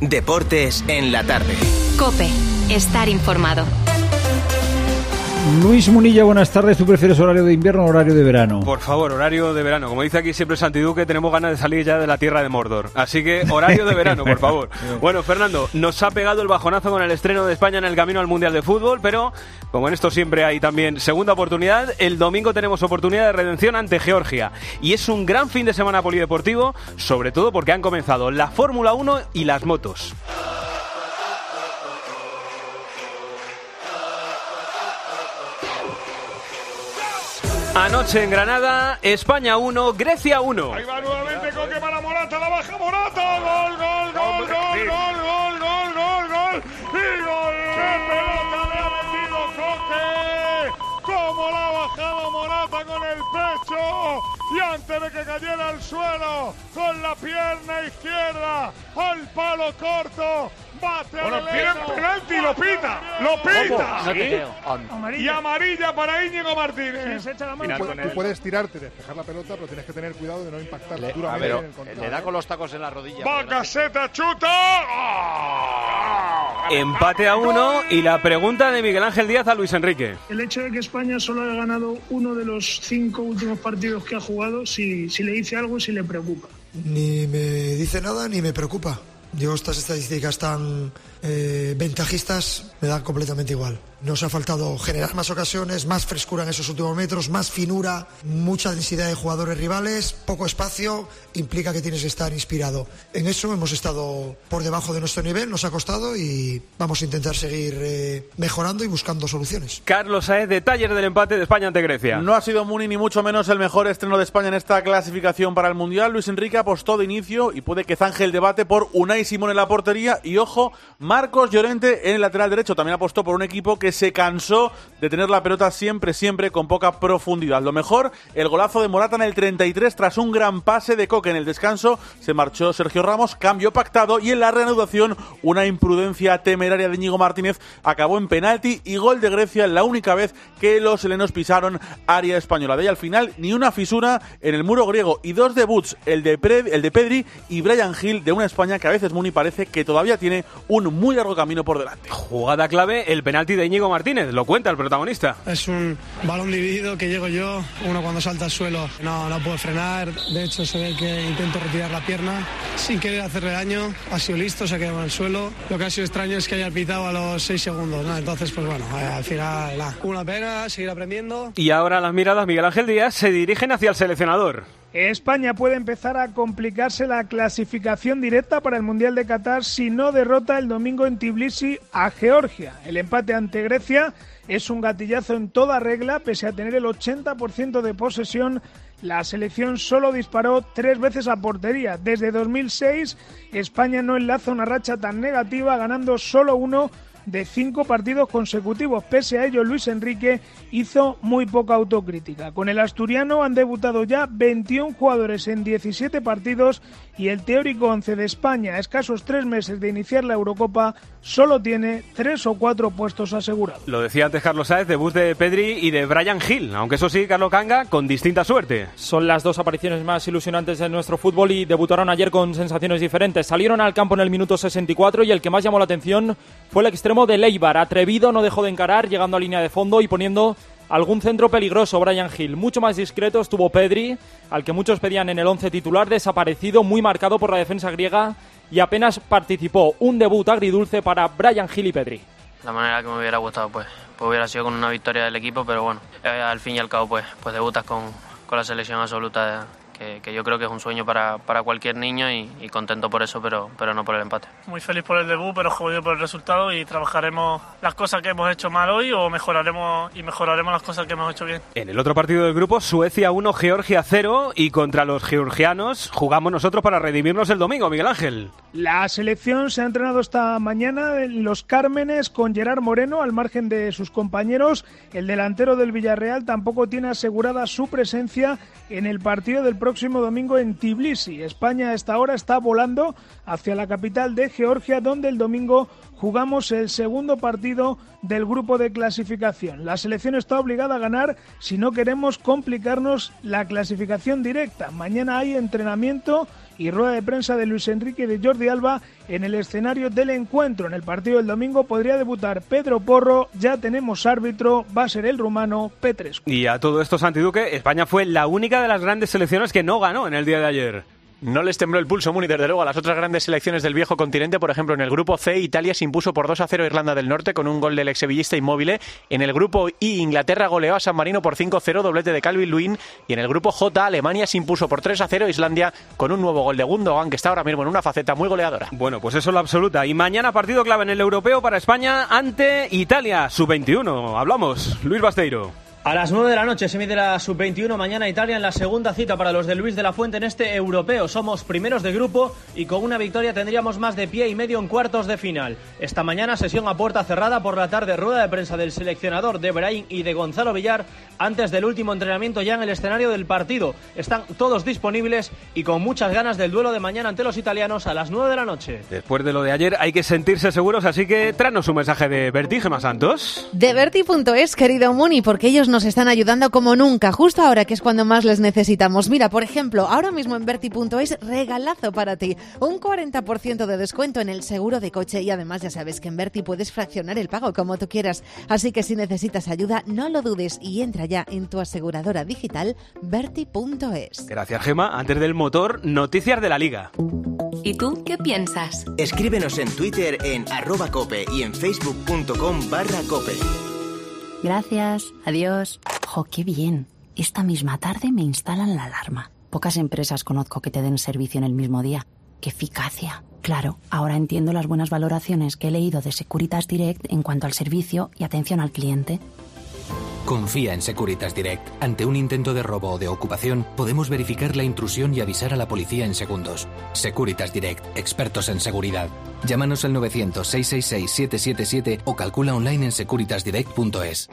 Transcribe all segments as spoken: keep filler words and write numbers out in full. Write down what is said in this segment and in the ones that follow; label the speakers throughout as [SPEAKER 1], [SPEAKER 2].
[SPEAKER 1] Deportes en la tarde.
[SPEAKER 2] COPE. Estar informado.
[SPEAKER 3] Luis Munilla, buenas tardes. ¿Tú prefieres horario de invierno o horario de verano?
[SPEAKER 4] Por favor, horario de verano. Como dice aquí siempre Santi Duque, tenemos ganas de salir ya de la tierra de Mordor. Así que horario de verano, por favor. Bueno, Fernando, nos ha pegado el bajonazo con el estreno de España en el camino al Mundial de Fútbol, pero como en esto siempre hay también segunda oportunidad, el domingo tenemos oportunidad de redención ante Georgia. Y es un gran fin de semana polideportivo, sobre todo porque han comenzado la Fórmula uno y las motos. Anoche en Granada, España uno, Grecia uno.
[SPEAKER 5] Ahí va nuevamente Coque para Morata, la baja Morata, gol, gol, gol, gol, gol, gol, gol, gol, gol, y gol, qué pelota le ha metido Coque, cómo la ha bajado Morata con el pecho, y antes de que cayera al suelo, con la pierna izquierda, al palo corto, bate
[SPEAKER 6] bueno,
[SPEAKER 5] al
[SPEAKER 6] pide penalti, lo pita, lo pita.
[SPEAKER 5] No te creo.
[SPEAKER 6] Amarilla.
[SPEAKER 5] Y amarilla para Íñigo Martínez.
[SPEAKER 6] Sí, se echa la mano.
[SPEAKER 7] Tú, tú puedes tirarte, despejar la pelota, pero tienes que tener cuidado de no impactar
[SPEAKER 8] le,
[SPEAKER 7] duramente
[SPEAKER 8] ver,
[SPEAKER 7] en el control.
[SPEAKER 8] Le da con los tacos en la rodilla.
[SPEAKER 5] Bacaseta chuta. ¡Oh!
[SPEAKER 4] Empate a uno y la pregunta de Miguel Ángel Díaz a Luis Enrique.
[SPEAKER 9] El hecho de que España solo haya ganado uno de los cinco últimos partidos que ha jugado, si, si le dice algo, si le preocupa.
[SPEAKER 10] Ni me dice nada ni me preocupa. Yo estas estadísticas tan eh, ventajistas me dan completamente igual. Nos ha faltado generar más ocasiones, más frescura en esos últimos metros, más finura, mucha densidad de jugadores rivales, poco espacio, implica que tienes que estar inspirado. En eso hemos estado por debajo de nuestro nivel, nos ha costado y vamos a intentar seguir eh, mejorando y buscando soluciones.
[SPEAKER 4] Carlos Saez, detalles del empate de España ante Grecia.
[SPEAKER 11] No ha sido Muni ni mucho menos el mejor estreno de España en esta clasificación para el Mundial. Luis Enrique apostó de inicio y puede que zanje el debate por Unai Simón en la portería y, ojo, Marcos Llorente en el lateral derecho. También apostó por un equipo que se cansó de tener la pelota siempre, siempre con poca profundidad. Lo mejor, el golazo de Morata en el treinta y tres tras un gran pase de Coque. En el descanso se marchó Sergio Ramos, cambio pactado, y en la reanudación una imprudencia temeraria de Íñigo Martínez acabó en penalti y gol de Grecia, la única vez que los helenos pisaron área española. De ahí al final ni una fisura en el muro griego y dos debuts, el de, Pre, el de Pedri y Bryan Gil, de una España que a veces Muni parece que todavía tiene un muy largo camino por delante.
[SPEAKER 4] Jugada clave, el penalti de Íñigo Martínez. Lo cuenta el protagonista.
[SPEAKER 9] Es un balón dividido que llego yo, uno cuando salta al suelo no, no puede frenar, de hecho se ve que intento retirar la pierna sin querer hacerle daño, ha sido listo, se ha quedado en el suelo. Lo que ha sido extraño es que haya pitado a los seis segundos, ¿no? Entonces pues bueno, eh, al final nah, una pena, seguir aprendiendo.
[SPEAKER 4] Y ahora las miradas, Miguel Ángel Díaz, se dirigen hacia el seleccionador.
[SPEAKER 6] España puede empezar a complicarse la clasificación directa para el Mundial de Qatar si no derrota el domingo en Tbilisi a Georgia. El empate ante Grecia es un gatillazo en toda regla, pese a tener el ochenta por ciento de posesión. La selección solo disparó tres veces a portería. Desde dos mil seis, España no enlaza una racha tan negativa, ganando solo uno de cinco partidos consecutivos. Pese a ello, Luis Enrique hizo muy poca autocrítica. Con el asturiano han debutado ya veintiún jugadores en diecisiete partidos y el teórico once de España, a escasos tres meses de iniciar la Eurocopa, solo tiene tres o cuatro puestos asegurados.
[SPEAKER 4] Lo decía antes Carlos Saez, debut de Pedri y de Bryan Gil, aunque eso sí, Carlos Canga, con distinta suerte.
[SPEAKER 12] Son las dos apariciones más ilusionantes de nuestro fútbol y debutaron ayer con sensaciones diferentes. Salieron al campo en el minuto sesenta y cuatro y el que más llamó la atención fue el extremo de Leibar. Atrevido, no dejó de encarar, llegando a línea de fondo y poniendo algún centro peligroso. Bryan Gil, mucho más discreto, estuvo Pedri, al que muchos pedían en el once titular, desaparecido, muy marcado por la defensa griega y apenas participó. Un debut agridulce para Bryan Gil y Pedri.
[SPEAKER 13] La manera que me hubiera gustado pues, pues hubiera sido con una victoria del equipo, pero bueno, eh, al fin y al cabo pues, pues debutas con, con la selección absoluta de, Que, que yo creo que es un sueño para, para cualquier niño y, y contento por eso, pero, pero no por el empate.
[SPEAKER 14] Muy feliz por el debut, pero jodido por el resultado y trabajaremos las cosas que hemos hecho mal hoy o mejoraremos y mejoraremos las cosas que hemos hecho bien.
[SPEAKER 4] En el otro partido del grupo, Suecia uno, Georgia cero, y contra los georgianos jugamos nosotros para redimirnos el domingo, Miguel Ángel.
[SPEAKER 6] La selección se ha entrenado esta mañana en Los Cármenes con Gerard Moreno al margen de sus compañeros. El delantero del Villarreal tampoco tiene asegurada su presencia en el partido del próximo domingo en Tbilisi. España a esta hora está volando hacia la capital de Georgia, donde el domingo jugamos el segundo partido del grupo de clasificación. La selección está obligada a ganar si no queremos complicarnos la clasificación directa. Mañana hay entrenamiento y rueda de prensa de Luis Enrique y de Jordi Alba en el escenario del encuentro. En el partido del domingo podría debutar Pedro Porro, ya tenemos árbitro, va a ser el rumano Petrescu.
[SPEAKER 4] Y a todo esto, Santi Duque, España fue la única de las grandes selecciones que no ganó en el día de ayer.
[SPEAKER 8] No les tembló el pulso, Muni, desde luego a las otras grandes selecciones del viejo continente. Por ejemplo, en el grupo C, Italia se impuso por dos a cero a Irlanda del Norte con un gol del exsevillista Immobile. En el grupo I, Inglaterra goleó a San Marino por cinco cero, doblete de Calvin-Lewin. Y en el grupo J, Alemania se impuso por tres a cero a Islandia con un nuevo gol de Gundogan, que está ahora mismo en una faceta muy goleadora.
[SPEAKER 4] Bueno, pues eso es lo absoluta. Y mañana partido clave en el europeo para España ante Italia, sub veintiuno. Hablamos, Luis Basteiro.
[SPEAKER 15] A las nueve de la noche se mide la sub veintiuno, mañana Italia en la segunda cita para los de Luis de la Fuente en este europeo. Somos primeros de grupo y con una victoria tendríamos más de pie y medio en cuartos de final. Esta mañana sesión a puerta cerrada, por la tarde rueda de prensa del seleccionador de Brahim y de Gonzalo Villar antes del último entrenamiento ya en el escenario del partido. Están todos disponibles y con muchas ganas del duelo de mañana ante los italianos a las nueve de la noche.
[SPEAKER 4] Después de lo de ayer hay que sentirse seguros, así que tráenos un mensaje de Berti, Gemma Santos.
[SPEAKER 16] De Berti punto es, querido Muni, porque ellos nos están ayudando como nunca, justo ahora que es cuando más les necesitamos. Mira, por ejemplo, ahora mismo en Berti punto es, regalazo para ti, un cuarenta por ciento de descuento en el seguro de coche y además ya sabes que en Berti puedes fraccionar el pago como tú quieras, así que si necesitas ayuda no lo dudes y entra ya en tu aseguradora digital Berti punto es.
[SPEAKER 4] Gracias, Gemma. Antes del motor, noticias de la Liga.
[SPEAKER 2] ¿Y tú qué piensas?
[SPEAKER 1] Escríbenos en Twitter en arroba cope y en facebook punto com barra cope.
[SPEAKER 17] Gracias, adiós. ¡Jo, qué bien! Esta misma tarde me instalan la alarma. Pocas empresas conozco que te den servicio en el mismo día. ¡Qué eficacia! Claro, ahora entiendo las buenas valoraciones que he leído de Securitas Direct en cuanto al servicio y atención al cliente.
[SPEAKER 18] Confía en Securitas Direct. Ante un intento de robo o de ocupación, podemos verificar la intrusión y avisar a la policía en segundos. Securitas Direct, expertos en seguridad. Llámanos al novecientos, seiscientos sesenta y seis, setecientos setenta y siete o calcula online en securitas direct punto es.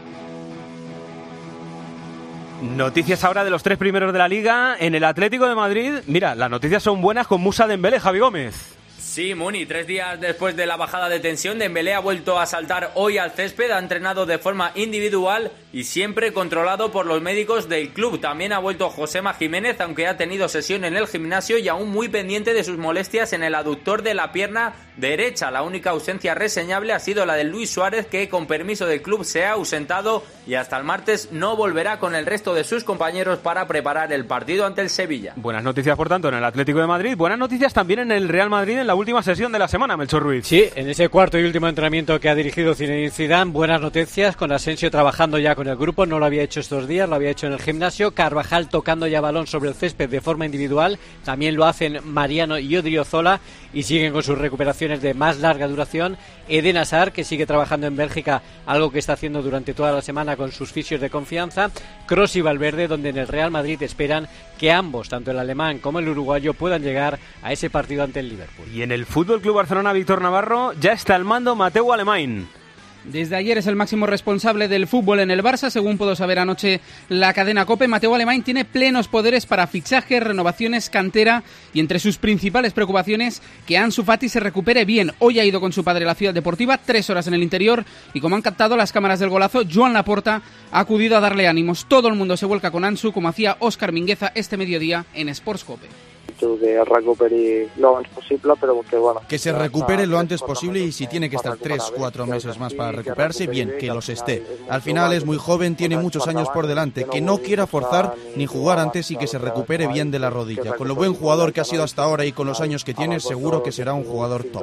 [SPEAKER 4] Noticias ahora de los tres primeros de la Liga. En el Atlético de Madrid, mira, las noticias son buenas con Moussa Dembélé, Javi Gómez.
[SPEAKER 19] Sí, Muni, tres días después de la bajada de tensión, Dembélé ha vuelto a saltar hoy al césped, ha entrenado de forma individual y siempre controlado por los médicos del club. También ha vuelto Josema Jiménez, aunque ha tenido sesión en el gimnasio y aún muy pendiente de sus molestias en el aductor de la pierna derecha. La única ausencia reseñable ha sido la de Luis Suárez, que con permiso del club se ha ausentado y hasta el martes no volverá con el resto de sus compañeros para preparar el partido ante el Sevilla.
[SPEAKER 4] Buenas noticias, por tanto, en el Atlético de Madrid. Buenas noticias también en el Real Madrid en la última sesión de la semana, Melchor Ruiz.
[SPEAKER 20] Sí, en ese cuarto y último entrenamiento que ha dirigido Zinedine Zidane, buenas noticias, con Asensio trabajando ya con el grupo, no lo había hecho estos días, lo había hecho en el gimnasio, Carvajal tocando ya balón sobre el césped de forma individual, también lo hacen Mariano y Odriozola y siguen con sus recuperaciones de más larga duración. Eden Hazard, que sigue trabajando en Bélgica, algo que está haciendo durante toda la semana con sus fisios de confianza, Kroos y Valverde, donde en el Real Madrid esperan que ambos, tanto el alemán como el uruguayo, puedan llegar a ese partido ante el Liverpool.
[SPEAKER 4] Y en el Fútbol Club Barcelona, Víctor Navarro, ya está al mando Mateu Alemany.
[SPEAKER 21] Desde ayer es el máximo responsable del fútbol en el Barça, según pudo saber anoche la cadena COPE. Mateu Alemany tiene plenos poderes para fichajes, renovaciones, cantera y entre sus principales preocupaciones que Ansu Fati se recupere bien. Hoy ha ido con su padre a la Ciudad Deportiva, tres horas en el interior y como han captado las cámaras del golazo, Joan Laporta ha acudido a darle ánimos. Todo el mundo se vuelca con Ansu, como hacía Óscar Mingueza este mediodía en Sports COPE.
[SPEAKER 22] Que recupere lo antes posible, pero que bueno.
[SPEAKER 23] Que se recupere lo antes posible y si tiene que estar tres, cuatro meses más para recuperarse, bien, que los esté. Al final es muy joven, tiene muchos años por delante, que no quiera forzar ni jugar antes y que se recupere bien de la rodilla. Con lo buen jugador que ha sido hasta ahora y con los años que tiene, seguro que será un jugador top.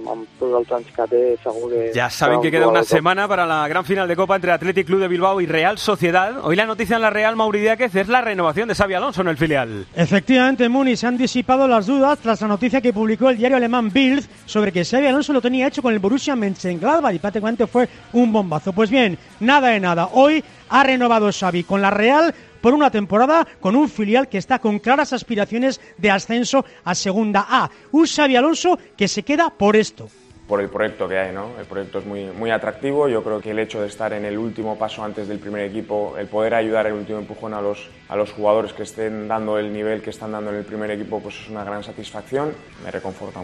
[SPEAKER 4] Ya saben que queda una semana para la gran final de Copa entre Athletic Club de Bilbao y Real Sociedad. Hoy la noticia en la Real, Mauri Díaz, es la renovación de Xabi Alonso en el filial.
[SPEAKER 24] Efectivamente, Muni, se han disipado las dudas tras la noticia que publicó el diario alemán Bild sobre que Xabi Alonso lo tenía hecho con el Borussia Mönchengladbach y prácticamente fue un bombazo. Pues bien, nada de nada. Hoy ha renovado Xabi con la Real por una temporada con un filial que está con claras aspiraciones de ascenso a Segunda A. Un Xabi Alonso que se queda por esto.
[SPEAKER 25] Por el proyecto que hay, ¿no? El proyecto es muy, muy atractivo. Yo creo que el hecho de estar en el último paso antes del primer equipo, el poder ayudar el último empujón a los, a los jugadores que estén dando el nivel que están dando en el primer equipo, pues es una gran satisfacción. Me reconforta mucho.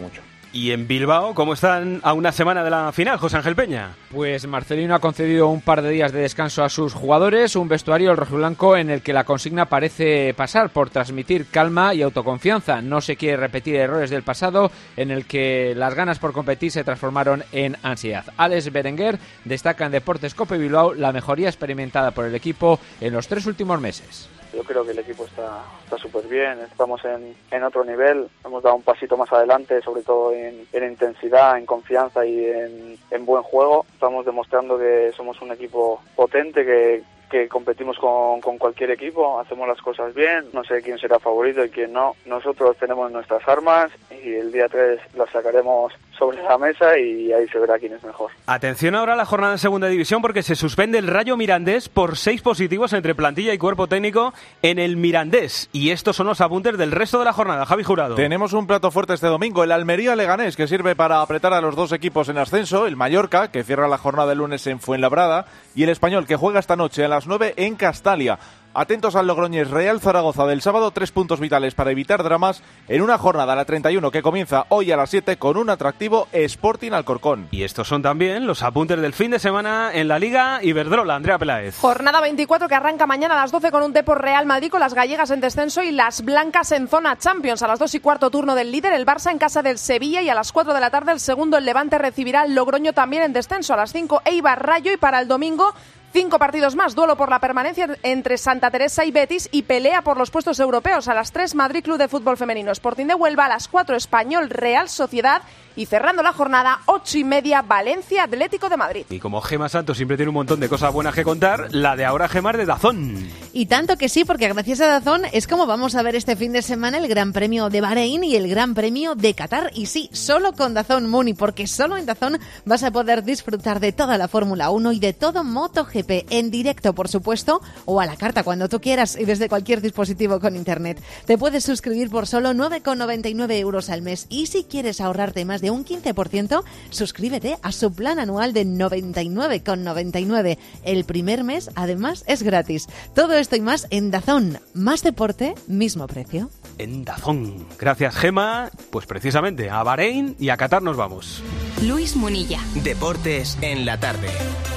[SPEAKER 4] Y en Bilbao, ¿cómo están a una semana de la final, José Ángel Peña?
[SPEAKER 3] Pues Marcelino ha concedido un par de días de descanso a sus jugadores, un vestuario el rojiblanco en el que la consigna parece pasar por transmitir calma y autoconfianza. No se quiere repetir errores del pasado en el que las ganas por competir se transformaron en ansiedad. Alex Berenguer destaca en Deportes Cope Bilbao la mejoría experimentada por el equipo en los tres últimos meses.
[SPEAKER 22] Yo creo que el equipo está está súper bien, estamos en, en otro nivel, hemos dado un pasito más adelante, sobre todo en, en intensidad, en confianza y en, en buen juego. Estamos demostrando que somos un equipo potente, que, que competimos con, con cualquier equipo, hacemos las cosas bien, no sé quién será favorito y quién no. Nosotros tenemos nuestras armas y el día tres las sacaremos sobre la mesa y ahí se verá quién es mejor.
[SPEAKER 4] Atención ahora a la jornada en segunda división porque se suspende el Rayo Mirandés por seis positivos entre plantilla y cuerpo técnico en el Mirandés. Y estos son los apuntes del resto de la jornada. Javi Jurado.
[SPEAKER 5] Tenemos un plato fuerte este domingo, el Almería Leganés, que sirve para apretar a los dos equipos en ascenso, el Mallorca, que cierra la jornada el lunes en Fuenlabrada, y el Español, que juega esta noche a las nueve en Castalia. Atentos al Logroñés Real Zaragoza del sábado, tres puntos vitales para evitar dramas en una jornada, la treinta y uno, que comienza hoy a las siete con un atractivo Sporting Alcorcón.
[SPEAKER 4] Y estos son también los apuntes del fin de semana en la Liga Iberdrola. Andrea Peláez.
[SPEAKER 7] Jornada veinticuatro que arranca mañana a las doce con un Depor Real Madrid, con las gallegas en descenso y las blancas en zona Champions. A las dos y cuarto turno del líder, el Barça en casa del Sevilla, y a las cuatro de la tarde el segundo, el Levante, recibirá al Logroño también en descenso. A las cinco, Eibar Rayo, y para el domingo cinco partidos más, duelo por la permanencia entre Santa Teresa y Betis y pelea por los puestos europeos. A las tres, Madrid Club de Fútbol Femenino Sporting de Huelva. A las cuatro, Español Real Sociedad. Y cerrando la jornada, ocho y media, Valencia Atlético de Madrid.
[SPEAKER 4] Y como Gema Santos siempre tiene un montón de cosas buenas que contar, la de ahora Gemar de Dazón.
[SPEAKER 16] Y tanto que sí, porque gracias a Dazón es como vamos a ver este fin de semana el Gran Premio de Bahrein y el Gran Premio de Qatar. Y sí, solo con Dazón, Muni, porque solo en Dazón vas a poder disfrutar de toda la Fórmula uno y de todo MotoGP, en directo, por supuesto, o a la carta cuando tú quieras y desde cualquier dispositivo con internet. Te puedes suscribir por solo nueve con noventa y nueve euros al mes, y si quieres ahorrarte más de un quince por ciento, suscríbete a su plan anual de noventa y nueve con noventa y nueve. El primer mes, además, es gratis. Todo esto y más en Dazón. Más deporte, mismo precio.
[SPEAKER 4] En Dazón. Gracias, Gema. Pues precisamente a Bahrein y a Qatar nos vamos.
[SPEAKER 2] Luis Munilla.
[SPEAKER 1] Deportes en la tarde.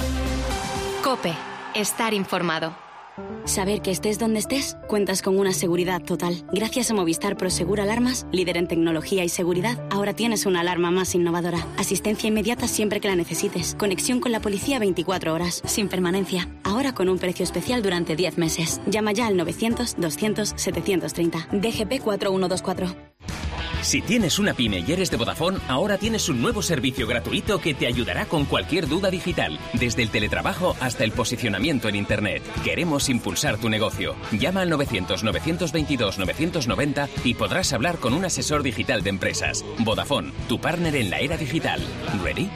[SPEAKER 2] COPE. Estar informado.
[SPEAKER 17] Saber que estés donde estés, cuentas con una seguridad total. Gracias a Movistar Prosegur Alarmas, líder en tecnología y seguridad, ahora tienes una alarma más innovadora. Asistencia inmediata siempre que la necesites. Conexión con la policía veinticuatro horas, sin permanencia. Ahora con un precio especial durante diez meses. Llama ya al novecientos, doscientos, setecientos treinta. D G P cuatro uno dos cuatro.
[SPEAKER 10] Si tienes una pyme y eres de Vodafone, ahora tienes un nuevo servicio gratuito que te ayudará con cualquier duda digital, desde el teletrabajo hasta el posicionamiento en Internet. Queremos impulsar tu negocio. Llama al novecientos, novecientos veintidós, novecientos noventa y podrás hablar con un asesor digital de empresas. Vodafone, tu partner en la era digital. ¿Ready?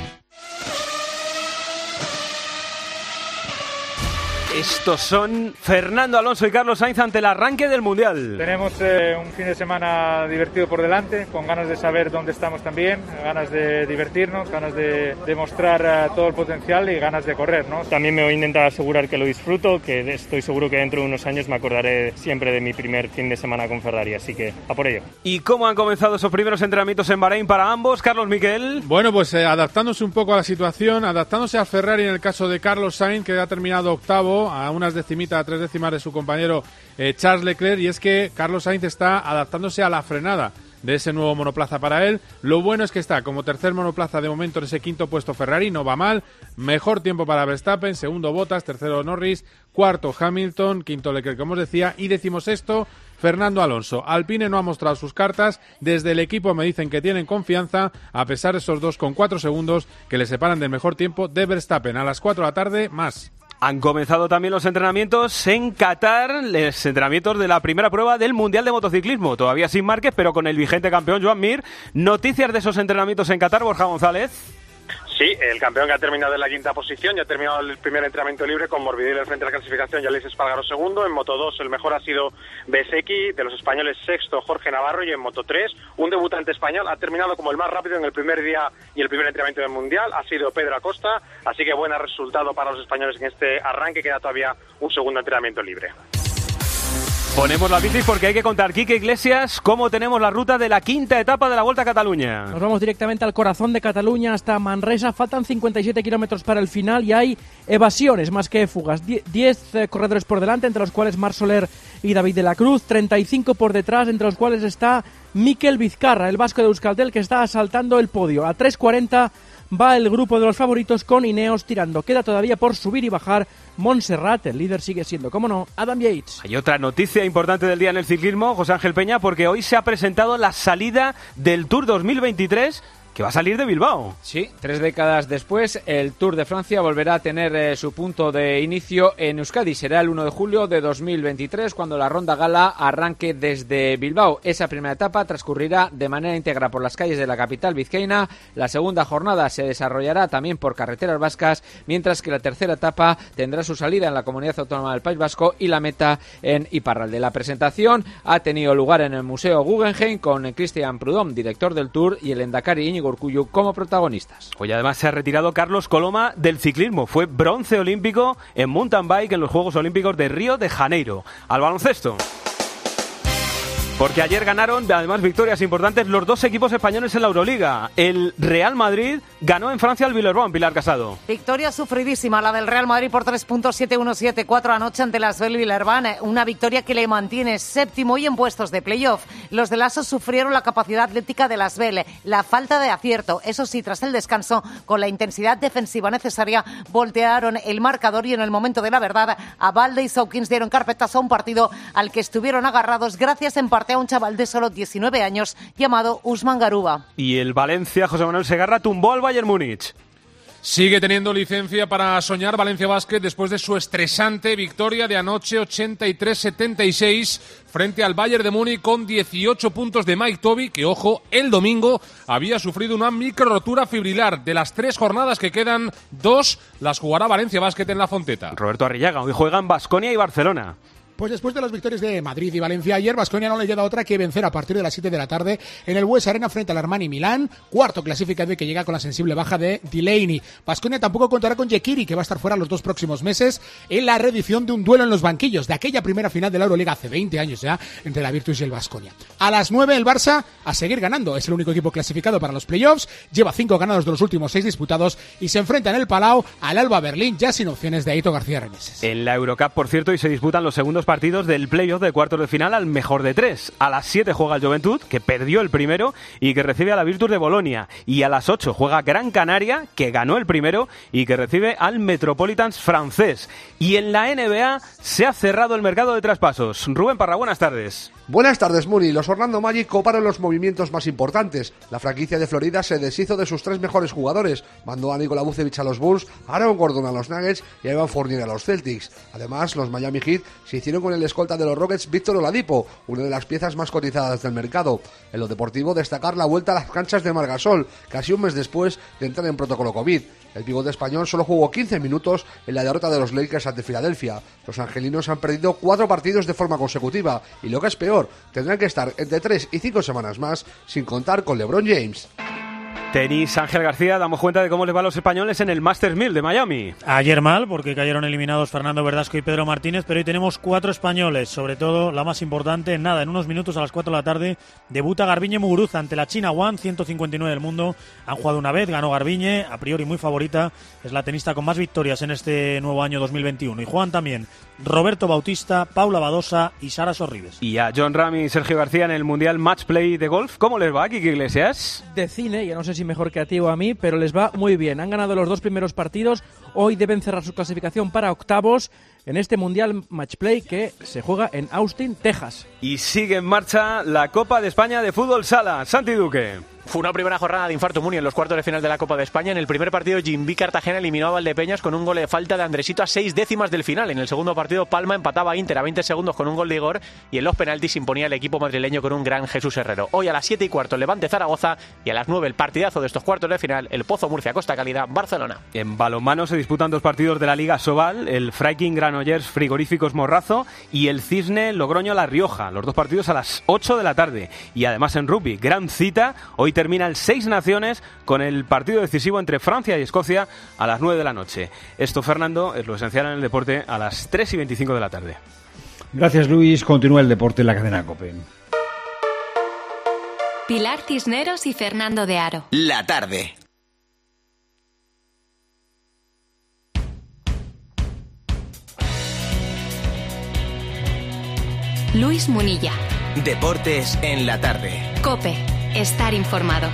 [SPEAKER 4] Estos son Fernando Alonso y Carlos Sainz ante el arranque del Mundial.
[SPEAKER 11] Tenemos eh, un fin de semana divertido por delante, con ganas de saber dónde estamos también, ganas de divertirnos, ganas de demostrar uh, todo el potencial y ganas de correr, ¿no? También me voy a intentar asegurar que lo disfruto, que estoy seguro que dentro de unos años me acordaré siempre de mi primer fin de semana con Ferrari, así que a por ello.
[SPEAKER 4] ¿Y cómo han comenzado esos primeros entrenamientos en Bahrein para ambos, Carlos Miquel?
[SPEAKER 26] Bueno, pues eh, adaptándose un poco a la situación, adaptándose a Ferrari en el caso de Carlos Sainz, que ha terminado octavo, a unas decimitas, a tres décimas de su compañero eh, Charles Leclerc, y es que Carlos Sainz está adaptándose a la frenada de ese nuevo monoplaza para él. Lo bueno es que está como tercer monoplaza de momento en ese quinto puesto Ferrari, no va mal, mejor tiempo para Verstappen, segundo Bottas, tercero Norris, cuarto Hamilton, quinto Leclerc, como os decía, y decimosexto Fernando Alonso. Alpine no ha mostrado sus cartas, desde el equipo me dicen que tienen confianza, a pesar de esos dos con cuatro segundos que le separan del mejor tiempo de Verstappen. A las cuatro de la tarde, más.
[SPEAKER 4] Han comenzado también los entrenamientos en Qatar, los entrenamientos de la primera prueba del Mundial de Motociclismo. Todavía sin Márquez, pero con el vigente campeón Joan Mir. Noticias de esos entrenamientos en Qatar, Borja González.
[SPEAKER 27] Sí, el campeón que ha terminado en la quinta posición, ya ha terminado el primer entrenamiento libre con Morbidelli al frente de la clasificación y Alex Espargaro segundo. En Moto dos el mejor ha sido Bezzecchi, de los españoles sexto Jorge Navarro, y en Moto tres un debutante español ha terminado como el más rápido en el primer día y el primer entrenamiento del Mundial, ha sido Pedro Acosta, así que buen resultado para los españoles en este arranque, queda todavía un segundo entrenamiento libre.
[SPEAKER 4] Ponemos la bici porque hay que contar, Quique Iglesias, cómo tenemos la ruta de la quinta etapa de la Vuelta a Cataluña.
[SPEAKER 6] Nos vamos directamente al corazón de Cataluña hasta Manresa. Faltan cincuenta y siete kilómetros para el final y hay evasiones más que fugas. diez eh, corredores por delante, entre los cuales Marc Soler y David de la Cruz. treinta y cinco por detrás, entre los cuales está Mikel Vizcarra, el vasco de Euskaltel, que está asaltando el podio. A tres cuarenta va el grupo de los favoritos con Ineos tirando. Queda todavía por subir y bajar Montserrat. El líder sigue siendo, como no, Adam Yates.
[SPEAKER 4] Hay otra noticia importante del día en el ciclismo, José Ángel Peña, porque hoy se ha presentado la salida del Tour dos mil veintitrés, que va a salir de Bilbao.
[SPEAKER 3] Sí, tres décadas después, el Tour de Francia volverá a tener eh, su punto de inicio en Euskadi. Será el uno de julio de dos mil veintitrés, cuando la Ronda Gala arranque desde Bilbao. Esa primera etapa transcurrirá de manera íntegra por las calles de la capital vizcaína. La segunda jornada se desarrollará también por carreteras vascas, mientras que la tercera etapa tendrá su salida en la Comunidad Autónoma del País Vasco y la meta en Iparralde. La presentación ha tenido lugar en el Museo Guggenheim con Christian Prudhomme, director del Tour, y el Endacari Íñigo Urkullu como protagonistas.
[SPEAKER 4] Hoy además se ha retirado Carlos Coloma del ciclismo. Fue bronce olímpico en mountain bike en los Juegos Olímpicos de Río de Janeiro. Al baloncesto. Porque ayer ganaron, además, victorias importantes los dos equipos españoles en la Euroliga. El Real Madrid ganó en Francia al Villeurbanne, Pilar Casado.
[SPEAKER 8] Victoria sufridísima, la del Real Madrid por tres puntos, siete uno siete cuatro anoche ante las Asvel Villeurbanne. Una victoria que le mantiene séptimo y en puestos de playoff. Los de Lasso sufrieron la capacidad atlética de las Asvel, la falta de acierto. Eso sí, tras el descanso, con la intensidad defensiva necesaria, voltearon el marcador y en el momento de la verdad, Abalde y Sawkins dieron carpetazo a un partido al que estuvieron agarrados gracias en parte a un chaval de solo diecinueve años llamado Usman Garuba.
[SPEAKER 4] Y el Valencia, José Manuel Segarra, tumbó al Bayern Múnich.
[SPEAKER 26] Sigue teniendo licencia para soñar Valencia Basket después de su estresante victoria de anoche ochenta y tres setenta y seis frente al Bayern de Múnich con dieciocho puntos de Mike Toby, que, ojo, el domingo había sufrido una micro rotura fibrilar. De las tres jornadas que quedan, dos las jugará Valencia Basket en la Fonteta.
[SPEAKER 4] Roberto Arrillaga, hoy juegan Baskonia y Barcelona.
[SPEAKER 9] Pues después de las victorias de Madrid y Valencia ayer, Baskonia no le queda otra que vencer a partir de las siete de la tarde en el Bues Arena frente al Armani Milán, cuarto clasificado que llega con la sensible baja de Delaney. Baskonia tampoco contará con Yekiri, que va a estar fuera los dos próximos meses en la reedición de un duelo en los banquillos de aquella primera final de la Euroliga hace veinte años ya, entre la Virtus y el Baskonia. A las nueve el Barça a seguir ganando, es el único equipo clasificado para los playoffs, lleva cinco ganados de los últimos seis disputados y se enfrenta en el Palau al Alba Berlín, ya sin opciones de Aito García Reneses.
[SPEAKER 4] En la Eurocup, por cierto, y se disputan los segundos partidos del play de cuartos de final al mejor de tres. A las siete juega el Juventud, que perdió el primero y que recibe a la Virtus de Bolonia. Y a las ocho juega Gran Canaria, que ganó el primero y que recibe al Metropolitans francés. Y en la N B A se ha cerrado el mercado de traspasos. Rubén Parra, buenas tardes.
[SPEAKER 12] Buenas tardes, Muni. Los Orlando Magic coparon los movimientos más importantes. La franquicia de Florida se deshizo de sus tres mejores jugadores. Mandó a Nikola Vucevic a los Bulls, a Aaron Gordon a los Nuggets y a Evan Fournier a los Celtics. Además, los Miami Heat se hicieron con el escolta de los Rockets, Víctor Oladipo, una de las piezas más cotizadas del mercado. En lo deportivo, destacar la vuelta a las canchas de Marc Gasol, casi un mes después de entrar en protocolo COVID. El pivote español solo jugó quince minutos en la derrota de los Lakers ante Filadelfia. Los angelinos han perdido cuatro partidos de forma consecutiva y, lo que es peor, tendrán que estar entre tres y cinco semanas más sin contar con LeBron James.
[SPEAKER 4] Tenis, Ángel García, damos cuenta de cómo les va a los españoles en el Masters mil de Miami.
[SPEAKER 13] Ayer mal, porque cayeron eliminados Fernando Verdasco y Pedro Martínez, pero hoy tenemos cuatro españoles, sobre todo la más importante, nada, en unos minutos a las cuatro de la tarde, debuta Garbiñe Muguruza ante la China One, ciento cincuenta y nueve del mundo. Han jugado una vez, ganó Garbiñe, a priori muy favorita, es la tenista con más victorias en este nuevo año dos mil veintiuno. Y juegan también Roberto Bautista, Paula Badosa y Sara Sorribes.
[SPEAKER 4] Y a John Ram y Sergio García en el Mundial Match Play de golf, ¿cómo les va, Kiki Iglesias?
[SPEAKER 6] De cine, ya no sé si mejor que a ti o a mí, pero les va muy bien. Han ganado los dos primeros partidos, hoy deben cerrar su clasificación para octavos en este Mundial Match Play que se juega en Austin, Texas.
[SPEAKER 4] Y sigue en marcha la Copa de España de Fútbol Sala. Santi Duque.
[SPEAKER 14] Fue una primera jornada de infarto Muni en los cuartos de final de la Copa de España. En el primer partido, Jimby Cartagena eliminó a Valdepeñas con un gol de falta de Andresito a seis décimas del final. En el segundo partido, Palma empataba a Inter a veinte segundos con un gol de Igor y en los penaltis se imponía el equipo madrileño con un gran Jesús Herrero. Hoy a las siete y cuarto, Levante Zaragoza y a las nueve el partidazo de estos cuartos de final, el Pozo Murcia Costa Calida Barcelona.
[SPEAKER 4] En balonmano se disputan dos partidos de la Liga Sobal, el Freiking Granollers Frigoríficos Morrazo y el Cisne Logroño La Rioja. Los dos partidos a las ocho de la tarde. Y además en rugby, gran cita, hoy termina el seis Naciones con el partido decisivo entre Francia y Escocia a las nueve de la noche. Esto, Fernando, es lo esencial en el deporte a las tres y veinticinco de la tarde.
[SPEAKER 15] Gracias, Luis. Continúa el deporte en la cadena COPE.
[SPEAKER 2] Pilar Cisneros y Fernando de Aro.
[SPEAKER 1] La tarde.
[SPEAKER 2] Luis Munilla.
[SPEAKER 1] Deportes en la tarde.
[SPEAKER 2] COPE. Estar informado.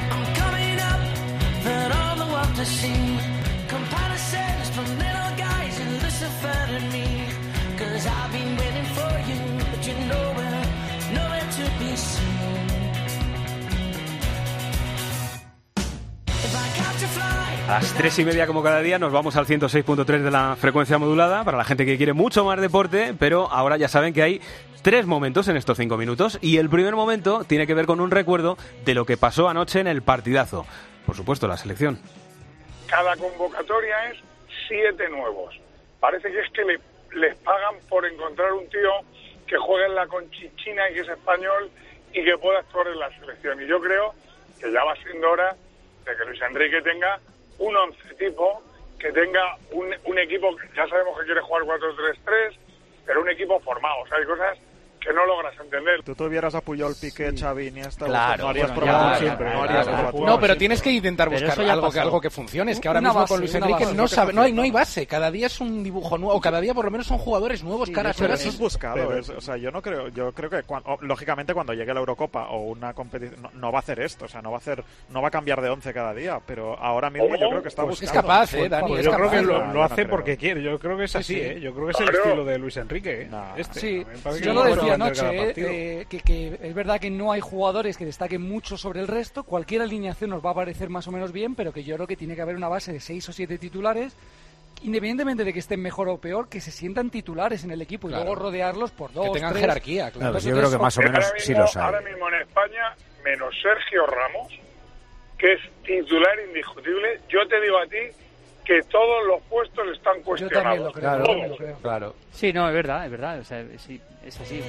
[SPEAKER 4] A las tres y media como cada día nos vamos al ciento seis punto tres de la frecuencia modulada para la gente que quiere mucho más deporte, pero ahora ya saben que hay tres momentos en estos cinco minutos y el primer momento tiene que ver con un recuerdo de lo que pasó anoche en el partidazo. Por supuesto, la selección.
[SPEAKER 18] Cada convocatoria es siete nuevos. Parece que es que le, les pagan por encontrar un tío que juegue en la Conchichina y que es español y que pueda actuar en la selección. Y yo creo que ya va siendo hora de que Luis Enrique tenga un once tipo, que tenga un, un equipo, que ya sabemos que quiere jugar cuatro tres tres, pero un equipo formado. O sea, hay cosas que no logras entender.
[SPEAKER 19] Tú tuvieras a Puyol, Piqué, Xavi, Iniesta,
[SPEAKER 20] claro,
[SPEAKER 19] no harías
[SPEAKER 20] bueno,
[SPEAKER 19] probado
[SPEAKER 20] ya,
[SPEAKER 19] siempre.
[SPEAKER 20] ya,
[SPEAKER 19] No,
[SPEAKER 20] ya,
[SPEAKER 19] harías
[SPEAKER 20] ya,
[SPEAKER 19] probado
[SPEAKER 20] no, pero
[SPEAKER 19] siempre.
[SPEAKER 20] tienes que intentar buscar algo que, algo que funcione. Es que ahora una mismo base, con Luis una Enrique base, no
[SPEAKER 19] lo que
[SPEAKER 20] sabe, no hay, no hay
[SPEAKER 19] funciona.
[SPEAKER 20] base. Cada día es un dibujo nuevo, o cada día por lo menos son jugadores nuevos,
[SPEAKER 19] Sí,
[SPEAKER 20] caras
[SPEAKER 19] pero
[SPEAKER 20] nuevas.
[SPEAKER 19] eso es buscado.
[SPEAKER 20] Pero-
[SPEAKER 19] es- o sea, yo no creo, yo creo que cuan- o- lógicamente cuando llegue la Eurocopa o una competición no, no va a hacer esto, o sea, no va a hacer, no va a cambiar de once cada día, pero ahora mismo yo creo que está
[SPEAKER 20] Pues es
[SPEAKER 19] buscando.
[SPEAKER 20] capaz, eh, Dani,
[SPEAKER 19] Pues
[SPEAKER 20] es
[SPEAKER 19] yo creo
[SPEAKER 20] capaz.
[SPEAKER 19] que lo,
[SPEAKER 20] No,
[SPEAKER 19] lo
[SPEAKER 20] yo
[SPEAKER 19] hace
[SPEAKER 20] no creo.
[SPEAKER 19] porque quiere. Yo creo que es
[SPEAKER 20] Sí,
[SPEAKER 19] así,
[SPEAKER 20] sí.
[SPEAKER 19] ¿eh? Yo creo que es el
[SPEAKER 20] Claro.
[SPEAKER 19] estilo de Luis Enrique. ¿eh? Este.
[SPEAKER 21] Sí,
[SPEAKER 19] Me parece que
[SPEAKER 21] yo
[SPEAKER 19] es
[SPEAKER 21] lo
[SPEAKER 19] muy
[SPEAKER 21] decía
[SPEAKER 19] importante
[SPEAKER 21] anoche,
[SPEAKER 19] cada
[SPEAKER 21] eh,
[SPEAKER 19] partido.
[SPEAKER 21] eh, que, que es verdad que no hay jugadores que destaquen mucho sobre el resto, cualquier alineación nos va a parecer más o menos bien, pero que yo creo que tiene que haber una base de seis o siete titulares, independientemente de que estén mejor o peor, que se sientan titulares en el equipo
[SPEAKER 20] Claro.
[SPEAKER 21] y luego rodearlos por dos,
[SPEAKER 20] Que tengan
[SPEAKER 21] tres.
[SPEAKER 20] jerarquía, claro.
[SPEAKER 21] Entonces,
[SPEAKER 20] Yo creo que más o menos
[SPEAKER 18] ahora
[SPEAKER 20] sí
[SPEAKER 18] mismo,
[SPEAKER 20] los hay.
[SPEAKER 18] Ahora mismo en España, menos Sergio Ramos, que es titular indiscutible, yo te digo a ti que todos los puestos están cuestionados.
[SPEAKER 21] creo,
[SPEAKER 18] Todos.
[SPEAKER 20] Claro.
[SPEAKER 23] Sí, no, es verdad, es verdad. O sea, sí, es así.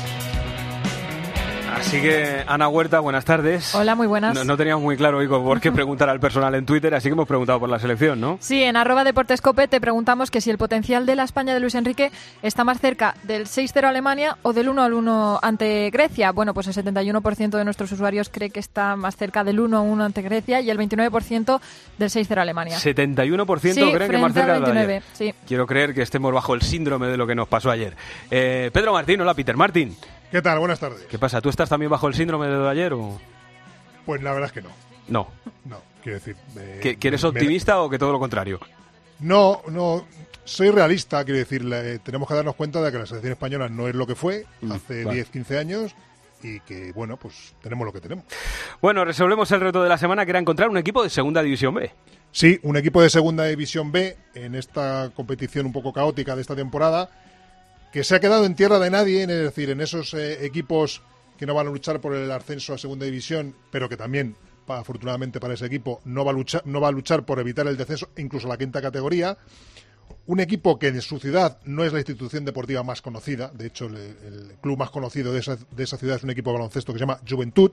[SPEAKER 4] Así que, Ana Huerta, buenas tardes.
[SPEAKER 24] Hola, muy buenas.
[SPEAKER 4] No, no teníamos muy claro, Ico, por qué preguntar al personal en Twitter, así que hemos preguntado por la selección, ¿no?
[SPEAKER 24] Sí, en arroba deportescope te preguntamos que si el potencial de la España de Luis Enrique está más cerca del seis cero Alemania o del uno al uno ante Grecia. Bueno, pues el setenta y uno por ciento de nuestros usuarios cree que está más cerca del uno a uno ante Grecia y el veintinueve por ciento del seis cero Alemania.
[SPEAKER 4] setenta y uno por ciento
[SPEAKER 24] Sí,
[SPEAKER 4] creen que más
[SPEAKER 24] frente al
[SPEAKER 4] cerca de lo de
[SPEAKER 24] veintinueve,
[SPEAKER 4] ayer.
[SPEAKER 24] sí.
[SPEAKER 4] Quiero creer que estemos bajo el síndrome de lo que nos pasó ayer. Eh, Pedro Martín, hola Peter Martín.
[SPEAKER 28] ¿Qué tal? Buenas tardes.
[SPEAKER 4] ¿Qué pasa? ¿Tú estás también bajo el síndrome de lo de ayer o...?
[SPEAKER 28] Pues la verdad es que no.
[SPEAKER 4] No.
[SPEAKER 28] No, quiero decir... eh,
[SPEAKER 4] ¿Que, que eres
[SPEAKER 28] me-
[SPEAKER 4] optimista o que todo lo contrario?
[SPEAKER 28] No, no, soy realista, quiero decir, eh, tenemos que darnos cuenta de que la selección española no es lo que fue
[SPEAKER 4] Mm,
[SPEAKER 28] hace
[SPEAKER 4] vale.
[SPEAKER 28] diez, quince años y que, bueno, pues tenemos lo que tenemos.
[SPEAKER 4] Bueno, resolvemos el reto de la semana, que era encontrar un equipo de Segunda División B.
[SPEAKER 28] Sí, un equipo de Segunda División B en esta competición un poco caótica de esta temporada, que se ha quedado en tierra de nadie, es decir, en esos eh, equipos que no van a luchar por el ascenso a Segunda División, pero que también, pa- afortunadamente para ese equipo, no va a luchar, no va a luchar por evitar el descenso, incluso a la quinta categoría. Un equipo que en su ciudad no es la institución deportiva más conocida, de hecho el, el club más conocido de esa, de esa ciudad es un equipo de baloncesto que se llama Juventud.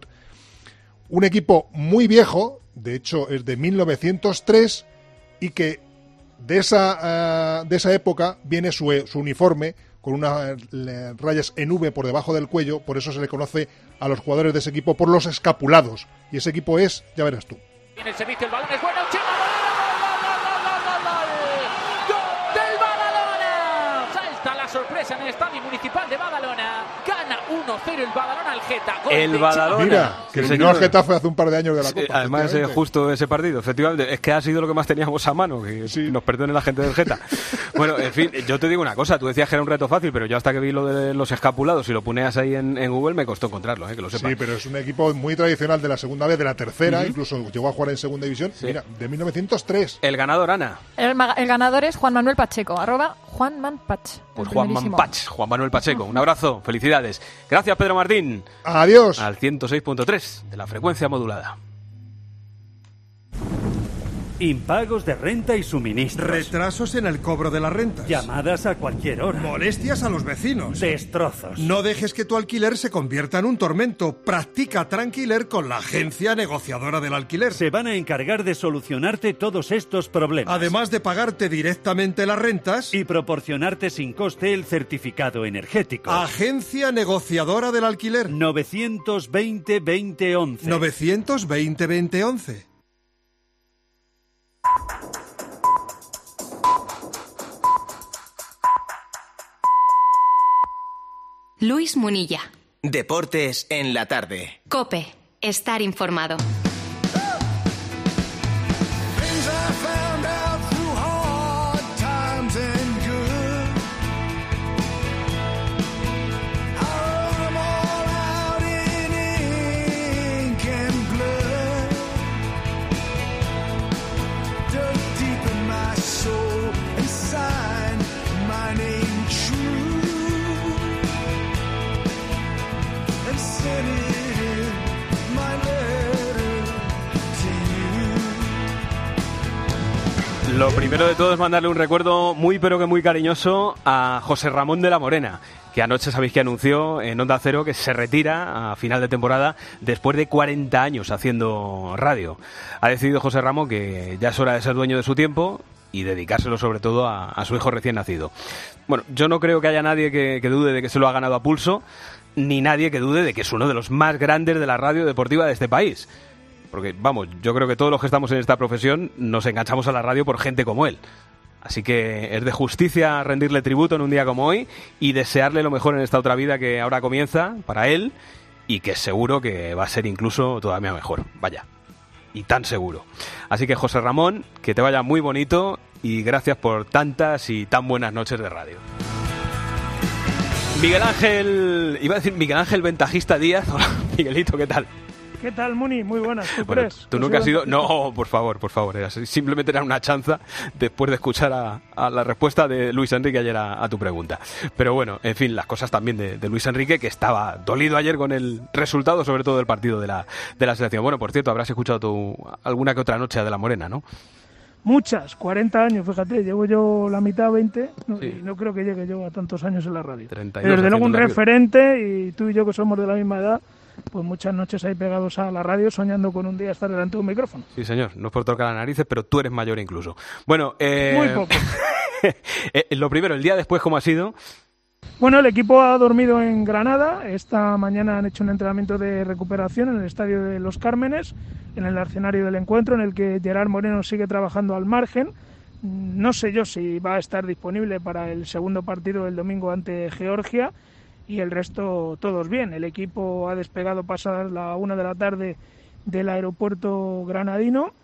[SPEAKER 28] Un equipo muy viejo, de hecho es de mil novecientos tres, y que de esa, eh, de esa época viene su, su uniforme con unas eh, rayas en V por debajo del cuello, por eso se le conoce a los jugadores de ese equipo por los escapulados. Y ese equipo es, ya verás tú.
[SPEAKER 29] En el servicio el balón es bueno, Chema, gol, gol, gol, gol, gol, gol, del Badalona. Salta la sorpresa en el estadio municipal de Badalona. Gana uno cero el Badalona al Geta. Gol
[SPEAKER 4] El
[SPEAKER 29] de
[SPEAKER 4] Badalona.
[SPEAKER 28] Mira, que
[SPEAKER 4] Sí,
[SPEAKER 28] eliminó al
[SPEAKER 4] señor.
[SPEAKER 28] Getafe hace un par de años de la
[SPEAKER 4] Sí,
[SPEAKER 28] Copa.
[SPEAKER 4] además, eh,
[SPEAKER 28] efectivamente.
[SPEAKER 4] justo ese partido, efectivamente. Es que ha sido lo que más teníamos a mano, que nos perdone la gente del Geta. Bueno, en fin, yo te digo una cosa, tú decías que era un reto fácil, pero yo hasta que vi lo de los escapulados y lo ponías ahí en, en Google me costó encontrarlo, eh, que lo sepas.
[SPEAKER 28] Sí, pero es un equipo muy tradicional de la segunda vez, de la tercera,
[SPEAKER 4] Ujú.
[SPEAKER 28] incluso llegó a jugar en segunda división.
[SPEAKER 4] Sí.
[SPEAKER 28] Mira, de mil novecientos tres.
[SPEAKER 4] El ganador, Ana.
[SPEAKER 24] El, ma- el ganador es Juan Manuel Pacheco, arroba Juan Man Pach.
[SPEAKER 4] Pues
[SPEAKER 24] el
[SPEAKER 4] Juan
[SPEAKER 24] primerísimo.
[SPEAKER 4] Manuel Juan Manuel Pacheco. Un abrazo, felicidades. Gracias, Pedro Martín.
[SPEAKER 28] Adiós.
[SPEAKER 4] Al ciento seis punto tres de la frecuencia modulada.
[SPEAKER 5] Impagos de renta y suministros.
[SPEAKER 7] Retrasos en el cobro de la renta.
[SPEAKER 5] Llamadas a cualquier hora.
[SPEAKER 7] Molestias a los vecinos.
[SPEAKER 5] Destrozos.
[SPEAKER 7] No dejes que tu alquiler se convierta en un tormento. Practica Tranquiler con la agencia negociadora del alquiler.
[SPEAKER 5] Se van a encargar de solucionarte todos estos problemas.
[SPEAKER 7] Además de pagarte directamente las rentas
[SPEAKER 5] y proporcionarte sin coste el certificado energético.
[SPEAKER 7] Agencia negociadora del alquiler.
[SPEAKER 5] novecientos veinte veinte once.
[SPEAKER 7] novecientos veinte veinte once.
[SPEAKER 2] Luis Munilla.
[SPEAKER 1] Deportes en la tarde.
[SPEAKER 2] COPE. Estar informado.
[SPEAKER 4] Lo primero de todo es mandarle un recuerdo muy pero que muy cariñoso a José Ramón de la Morena, que anoche sabéis que anunció en Onda Cero que se retira a final de temporada después de cuarenta años haciendo radio. Ha decidido José Ramón que ya es hora de ser dueño de su tiempo y dedicárselo sobre todo a, a su hijo recién nacido. Bueno, yo no creo que haya nadie que, que dude de que se lo ha ganado a pulso, ni nadie que dude de que es uno de los más grandes de la radio deportiva de este país. Porque, vamos, yo creo que todos los que estamos en esta profesión nos enganchamos a la radio por gente como él. Así que es de justicia rendirle tributo en un día como hoy y desearle lo mejor en esta otra vida que ahora comienza para él y que seguro que va a ser incluso todavía mejor. Vaya, y tan seguro. Así que, José Ramón, que te vaya muy bonito y gracias por tantas y tan buenas noches de radio. Miguel Ángel, iba a decir Miguel Ángel Ventajista Díaz. Hola, Miguelito, ¿qué tal?
[SPEAKER 10] ¿Qué tal, Muni? Muy buenas. ¿Tú
[SPEAKER 4] bueno,
[SPEAKER 10] crees?
[SPEAKER 4] Tú nunca has sido... No, por favor, por favor. Era simplemente era una chanza después de escuchar a, a la respuesta de Luis Enrique ayer a, a tu pregunta. Pero bueno, en fin, las cosas también de, de Luis Enrique, que estaba dolido ayer con el resultado, sobre todo del partido de la, de la selección. Bueno, por cierto, habrás escuchado tú alguna que otra noche a De la Morena, ¿no?
[SPEAKER 10] Muchas, cuarenta años, fíjate, llevo yo la mitad, veinte, no, sí. Y no creo que llegue yo a tantos años en la radio.
[SPEAKER 4] treinta y dos
[SPEAKER 10] Desde luego un referente, y tú y yo que somos de la misma edad, pues muchas noches ahí pegados a la radio soñando con un día estar delante de un micrófono.
[SPEAKER 4] Sí, señor, no es por tocar las narices, pero tú eres mayor incluso. Bueno, eh...
[SPEAKER 10] Muy poco.
[SPEAKER 4] eh, lo primero, el día después, ¿cómo ha sido?
[SPEAKER 10] Bueno, el equipo ha dormido en Granada. Esta mañana han hecho un entrenamiento de recuperación en el Estadio de Los Cármenes, en el escenario del encuentro, en el que Gerard Moreno sigue trabajando al margen. No sé yo si va a estar disponible para el segundo partido del domingo ante Georgia, y el resto todos bien. El equipo ha despegado pasadas la una de la tarde del aeropuerto granadino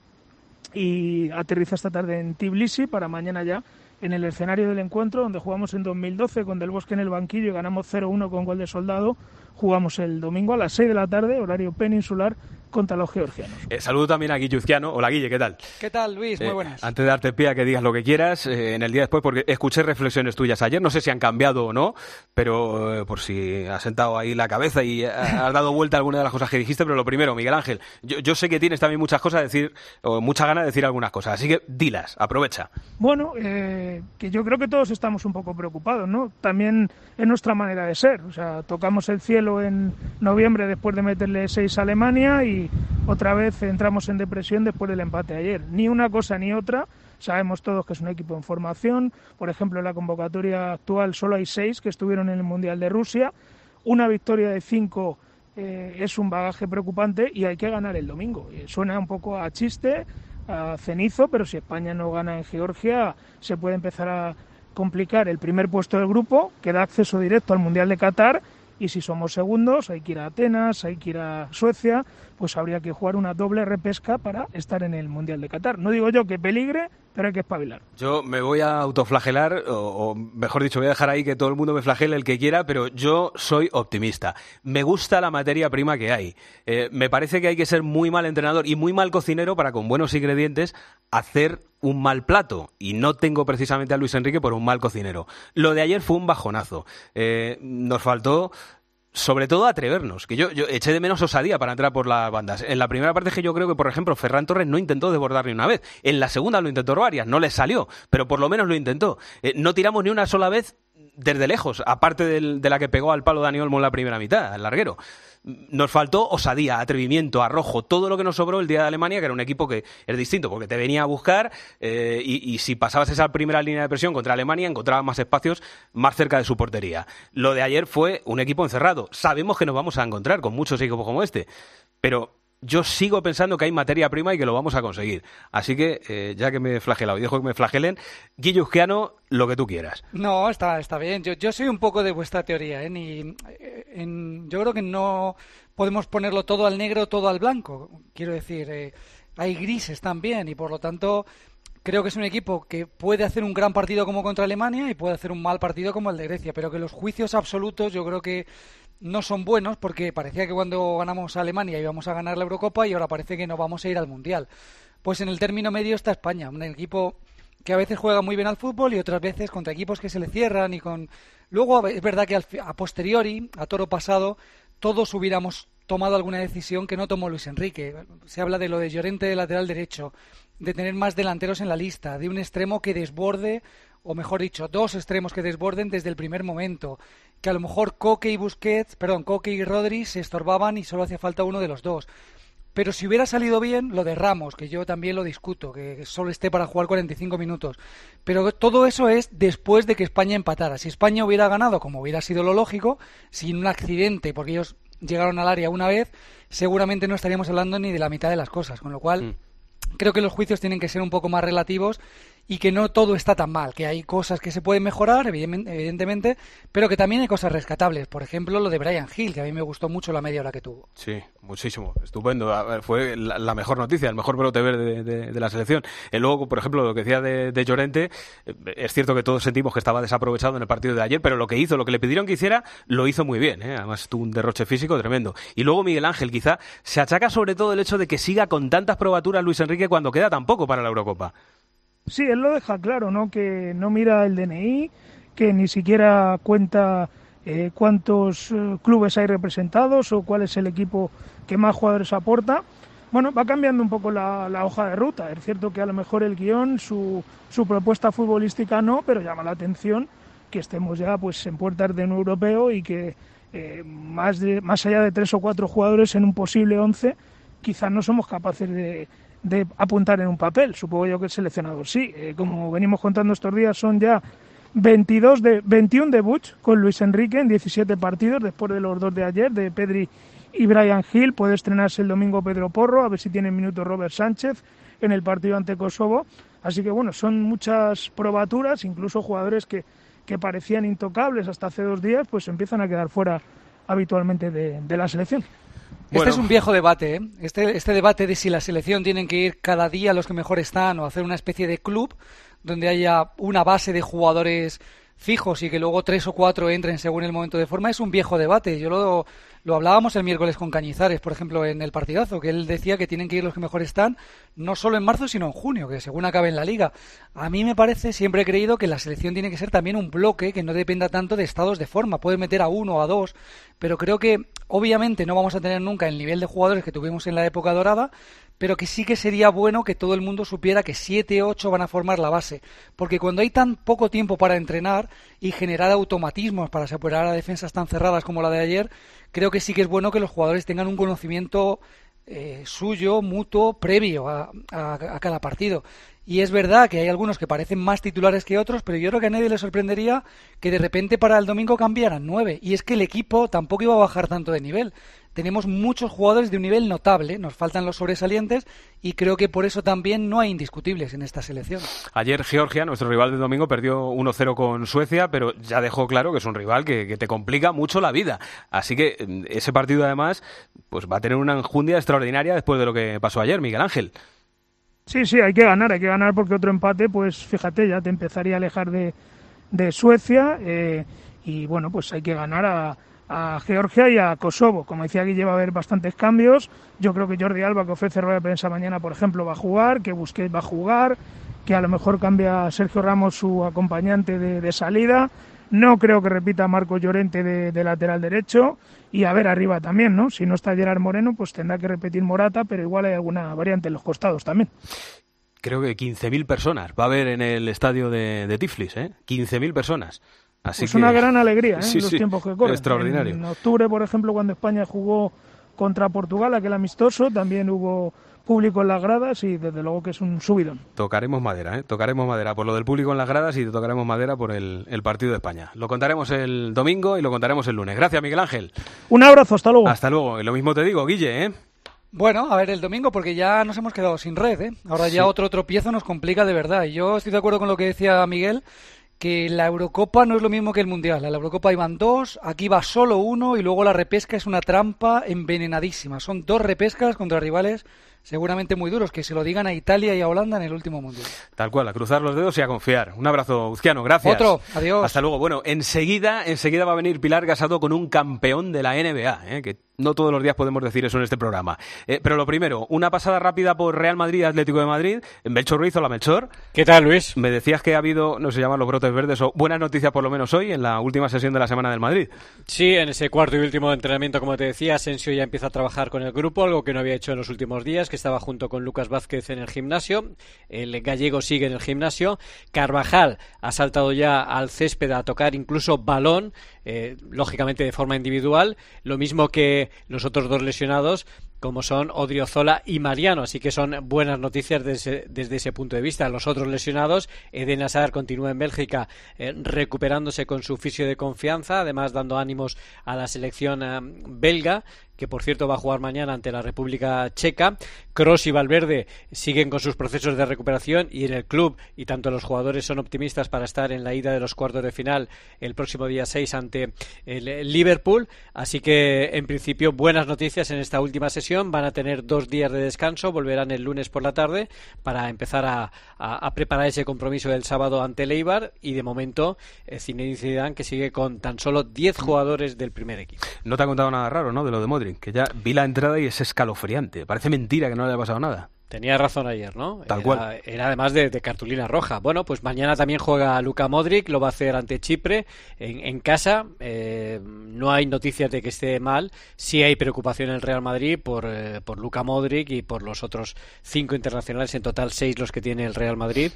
[SPEAKER 10] y aterriza esta tarde en Tbilisi para mañana ya en el escenario del encuentro, donde jugamos en dos mil doce con Del Bosque en el banquillo y ganamos cero uno con gol de Soldado. Jugamos el domingo a las seis de la tarde, horario peninsular, contra los georgianos.
[SPEAKER 4] Eh, saludo también a Guilluzquiano. Hola, Guille, ¿qué tal?
[SPEAKER 21] ¿Qué tal, Luis? Muy
[SPEAKER 4] Eh,
[SPEAKER 21] buenas.
[SPEAKER 4] antes de darte pie a que digas lo que quieras, eh, en el día después, porque escuché reflexiones tuyas ayer, no sé si han cambiado o no, pero eh, por si has sentado ahí la cabeza y has dado vuelta a alguna de las cosas que dijiste, pero lo primero, Miguel Ángel, yo, yo sé que tienes también muchas cosas a decir, o mucha ganas de decir algunas cosas, así que dilas, aprovecha.
[SPEAKER 10] Bueno, eh, que yo creo que todos estamos un poco preocupados, ¿no? También es nuestra manera de ser, o sea, tocamos el cielo en noviembre después de meterle seis a Alemania y otra vez entramos en depresión después del empate ayer. Ni una cosa ni otra. Sabemos todos que es un equipo en formación. Por ejemplo, en la convocatoria actual solo hay seis que estuvieron en el Mundial de Rusia. Una victoria de cinco eh, es un bagaje preocupante y hay que ganar el domingo. Eh, suena un poco a chiste, a cenizo, pero si España no gana en Georgia se puede empezar a complicar el primer puesto del grupo, que da acceso directo al Mundial de Qatar. Y si somos segundos, hay que ir a Atenas, hay que ir a Suecia, pues habría que jugar una doble repesca para estar en el Mundial de Qatar. No digo yo que peligre, pero hay que espabilar.
[SPEAKER 4] Yo me voy a autoflagelar, o, o mejor dicho, voy a dejar ahí que todo el mundo me flagele el que quiera, pero yo soy optimista. Me gusta la materia prima que hay. Eh, me parece que hay que ser muy mal entrenador y muy mal cocinero para, con buenos ingredientes, hacer un mal plato. Y no tengo precisamente a Luis Enrique por un mal cocinero. Lo de ayer fue un bajonazo. Eh, nos faltó sobre todo atrevernos, que yo, yo eché de menos osadía para entrar por las bandas. En la primera parte es que yo creo que, por ejemplo, Ferran Torres no intentó desbordar ni una vez. En la segunda lo intentó varias, no le salió, pero por lo menos lo intentó. Eh, no tiramos ni una sola vez desde lejos, aparte del, de la que pegó al palo Dani Olmo en la primera mitad, al larguero. Nos faltó osadía, atrevimiento, arrojo, todo lo que nos sobró el día de Alemania, que era un equipo que es distinto, porque te venía a buscar eh, y, y si pasabas esa primera línea de presión contra Alemania, encontrabas más espacios más cerca de su portería. Lo de ayer fue un equipo encerrado. Sabemos que nos vamos a encontrar con muchos equipos como este, pero yo sigo pensando que hay materia prima y que lo vamos a conseguir. Así que, eh, ya que me he flagelado y dejo que me flagelen, Guillo Uzquiano, lo que tú quieras.
[SPEAKER 21] No, está, está bien. Yo, yo soy un poco de vuestra teoría, ¿eh? Ni, en, yo creo que no podemos ponerlo todo al negro, todo al blanco. Quiero decir, eh, hay grises también y por lo tanto creo que es un equipo que puede hacer un gran partido como contra Alemania y puede hacer un mal partido como el de Grecia, pero que los juicios absolutos yo creo que no son buenos, porque parecía que cuando ganamos a Alemania íbamos a ganar la Eurocopa y ahora parece que no vamos a ir al Mundial. Pues en el término medio está España, un equipo que a veces juega muy bien al fútbol y otras veces contra equipos que se le cierran y con... Luego es verdad que al, a posteriori, a toro pasado, todos hubiéramos tomado alguna decisión que no tomó Luis Enrique. Se habla de lo de Llorente de lateral derecho, de tener más delanteros en la lista, de un extremo que desborde, o mejor dicho, dos extremos que desborden desde el primer momento, que a lo mejor Koke y Busquets, perdón, Koke y Rodri se estorbaban y solo hacía falta uno de los dos. Pero si hubiera salido bien, lo de Ramos, que yo también lo discuto, que solo esté para jugar cuarenta y cinco minutos. Pero todo eso es después de que España empatara. Si España hubiera ganado, como hubiera sido lo lógico, sin un accidente, porque ellos llegaron al área una vez, seguramente no estaríamos hablando ni de la mitad de las cosas. Con lo cual, mm. creo que los juicios tienen que ser un poco más relativos y que no todo está tan mal, que hay cosas que se pueden mejorar, evidentemente, pero que también hay cosas rescatables. Por ejemplo, lo de Bryan Gil, que a mí me gustó mucho la media hora que tuvo.
[SPEAKER 4] Sí, muchísimo, estupendo. A ver, fue la, la mejor noticia, el mejor brote verde de, de, de la selección. Y luego, por ejemplo, lo que decía de, de Llorente, eh, es cierto que todos sentimos que estaba desaprovechado en el partido de ayer, pero lo que hizo, lo que le pidieron que hiciera, lo hizo muy bien, ¿eh? Además tuvo un derroche físico tremendo. Y luego Miguel Ángel, quizá, se achaca sobre todo el hecho de que siga con tantas probaturas Luis Enrique cuando queda tan poco para la Eurocopa.
[SPEAKER 10] Sí, él lo deja claro, ¿no? Que no mira el D N I, que ni siquiera cuenta eh, cuántos eh, clubes hay representados o cuál es el equipo que más jugadores aporta. Bueno, va cambiando un poco la, la hoja de ruta. Es cierto que a lo mejor el guión, su, su propuesta futbolística no, pero llama la atención que estemos ya pues en puertas de un europeo y que eh, más, de, más allá de tres o cuatro jugadores en un posible once, quizás no somos capaces de... de apuntar en un papel. Supongo yo que el seleccionador sí. Eh, como venimos contando estos días, son ya veintidós de, veintiún debuts con Luis Enrique en diecisiete partidos, después de los dos de ayer, de Pedri y Bryan Gil. Puede estrenarse el domingo Pedro Porro, a ver si tiene minutos Robert Sánchez en el partido ante Kosovo. Así que bueno, son muchas probaturas, incluso jugadores que, que parecían intocables hasta hace dos días, pues empiezan a quedar fuera habitualmente de, de la selección.
[SPEAKER 21] Este bueno. es un viejo debate, ¿eh? Este, este debate de si la selección tienen que ir cada día los que mejor están o hacer una especie de club donde haya una base de jugadores fijos y que luego tres o cuatro entren según el momento de forma, es un viejo debate. Yo lo, lo hablábamos el miércoles con Cañizares, por ejemplo, en el partidazo, que él decía que tienen que ir los que mejor están, no solo en marzo, sino en junio, que según acabe en la Liga. A mí me parece, siempre he creído que la selección tiene que ser también un bloque que no dependa tanto de estados de forma. Puedes meter a uno o a dos, pero creo que obviamente no vamos a tener nunca el nivel de jugadores que tuvimos en la época dorada, pero que sí que sería bueno que todo el mundo supiera que siete, ocho van a formar la base, porque cuando hay tan poco tiempo para entrenar y generar automatismos para separar a defensas tan cerradas como la de ayer, creo que sí que es bueno que los jugadores tengan un conocimiento eh, suyo, mutuo, previo a, a, a cada partido. Y es verdad que hay algunos que parecen más titulares que otros, pero yo creo que a nadie le sorprendería que de repente para el domingo cambiaran nueve. Y es que el equipo tampoco iba a bajar tanto de nivel. Tenemos muchos jugadores de un nivel notable, nos faltan los sobresalientes y creo que por eso también no hay indiscutibles en esta selección.
[SPEAKER 4] Ayer Georgia, nuestro rival del domingo, perdió uno cero con Suecia, pero ya dejó claro que es un rival que, que te complica mucho la vida. Así que ese partido además pues va a tener una enjundia extraordinaria después de lo que pasó ayer, Miguel Ángel.
[SPEAKER 10] Sí, sí, hay que ganar, hay que ganar porque otro empate, pues fíjate, ya te empezaría a alejar de, de Suecia eh, y bueno, pues hay que ganar a, a Georgia y a Kosovo. Como decía Guille, va a haber bastantes cambios. Yo creo que Jordi Alba, que ofrece rueda de prensa mañana, por ejemplo, va a jugar, que Busquets va a jugar, que a lo mejor cambia Sergio Ramos su acompañante de, de salida. No creo que repita Marcos Llorente de, de lateral derecho. Y a ver arriba también, ¿no? Si no está Gerard Moreno, pues tendrá que repetir Morata, pero igual hay alguna variante en los costados también.
[SPEAKER 4] Creo que quince mil personas va a haber en el estadio de, de Tiflis, ¿eh? quince mil personas. Así
[SPEAKER 10] pues
[SPEAKER 4] que...
[SPEAKER 10] una gran alegría, ¿eh?
[SPEAKER 4] Sí,
[SPEAKER 10] los
[SPEAKER 4] sí,
[SPEAKER 10] tiempos que corren.
[SPEAKER 4] extraordinario.
[SPEAKER 10] En octubre, por ejemplo, cuando España jugó contra Portugal, aquel amistoso, también hubo público en las gradas y desde luego que es un subidón.
[SPEAKER 4] Tocaremos madera, ¿eh? Tocaremos madera por lo del público en las gradas y tocaremos madera por el, el partido de España. Lo contaremos el domingo y lo contaremos el lunes. Gracias, Miguel Ángel.
[SPEAKER 10] Un abrazo, hasta luego.
[SPEAKER 4] Hasta luego. Y lo mismo te digo, Guille, ¿eh?
[SPEAKER 21] Bueno, a ver, el domingo, porque ya nos hemos quedado sin red, ¿eh? Ahora ya sí. Otro tropiezo nos complica de verdad. Y yo estoy de acuerdo con lo que decía Miguel, que la Eurocopa no es lo mismo que el Mundial. A la Eurocopa iban dos, aquí va solo uno y luego la repesca es una trampa envenenadísima. Son dos repescas contra rivales seguramente muy duros, que se lo digan a Italia y a Holanda en el último Mundial.
[SPEAKER 4] Tal cual, a cruzar los dedos y a confiar. Un abrazo, Uzquiano, gracias.
[SPEAKER 21] Otro, adiós.
[SPEAKER 4] Hasta luego. Bueno, enseguida, enseguida va a venir Pilar Casado con un campeón de la N B A, ¿eh? que no todos los días podemos decir eso en este programa. Eh, pero lo primero, una pasada rápida por Real Madrid, Atlético de Madrid. Melchor Ruiz, hola Melchor.
[SPEAKER 3] ¿Qué tal, Luis?
[SPEAKER 4] Me decías que ha habido, no se llaman los brotes verdes, o buenas noticias por lo menos hoy, en la última sesión de la semana del Madrid.
[SPEAKER 3] Sí, en ese cuarto y último entrenamiento, como te decía, Asensio ya empieza a trabajar con el grupo, algo que no había hecho en los últimos días, que estaba junto con Lucas Vázquez en el gimnasio. El gallego sigue en el gimnasio. Carvajal ha saltado ya al césped a tocar incluso balón, eh, lógicamente de forma individual, lo mismo que los otros dos lesionados, como son Odriozola y Mariano, así que son buenas noticias desde, desde ese punto de vista. Los otros lesionados, Eden Hazard continúa en Bélgica eh, recuperándose con su fisio de confianza, además dando ánimos a la selección eh, belga, que por cierto va a jugar mañana ante la República Checa. Kroos y Valverde siguen con sus procesos de recuperación y en el club, y tanto los jugadores son optimistas para estar en la ida de los cuartos de final el próximo día seis ante el Liverpool, así que en principio buenas noticias en esta última sesión. Van a tener dos días de descanso, volverán el lunes por la tarde para empezar a, a, a preparar ese compromiso del sábado ante el Eibar, y de momento eh, Zinedine Zidane, que sigue con tan solo diez jugadores del primer equipo.
[SPEAKER 4] No te ha contado nada raro, ¿no?, de lo de Modric, que ya vi la entrada y es escalofriante. Parece mentira que no le haya pasado nada.
[SPEAKER 3] Tenía razón ayer, ¿no?
[SPEAKER 4] Tal
[SPEAKER 3] era,
[SPEAKER 4] cual.
[SPEAKER 3] Era además de, de cartulina roja. Bueno, pues mañana también juega Luka Modric, lo va a hacer ante Chipre, en, en casa. Eh, no hay noticias de que esté mal. Sí hay preocupación en el Real Madrid por, eh, por Luka Modric y por los otros cinco internacionales, en total seis los que tiene el Real Madrid,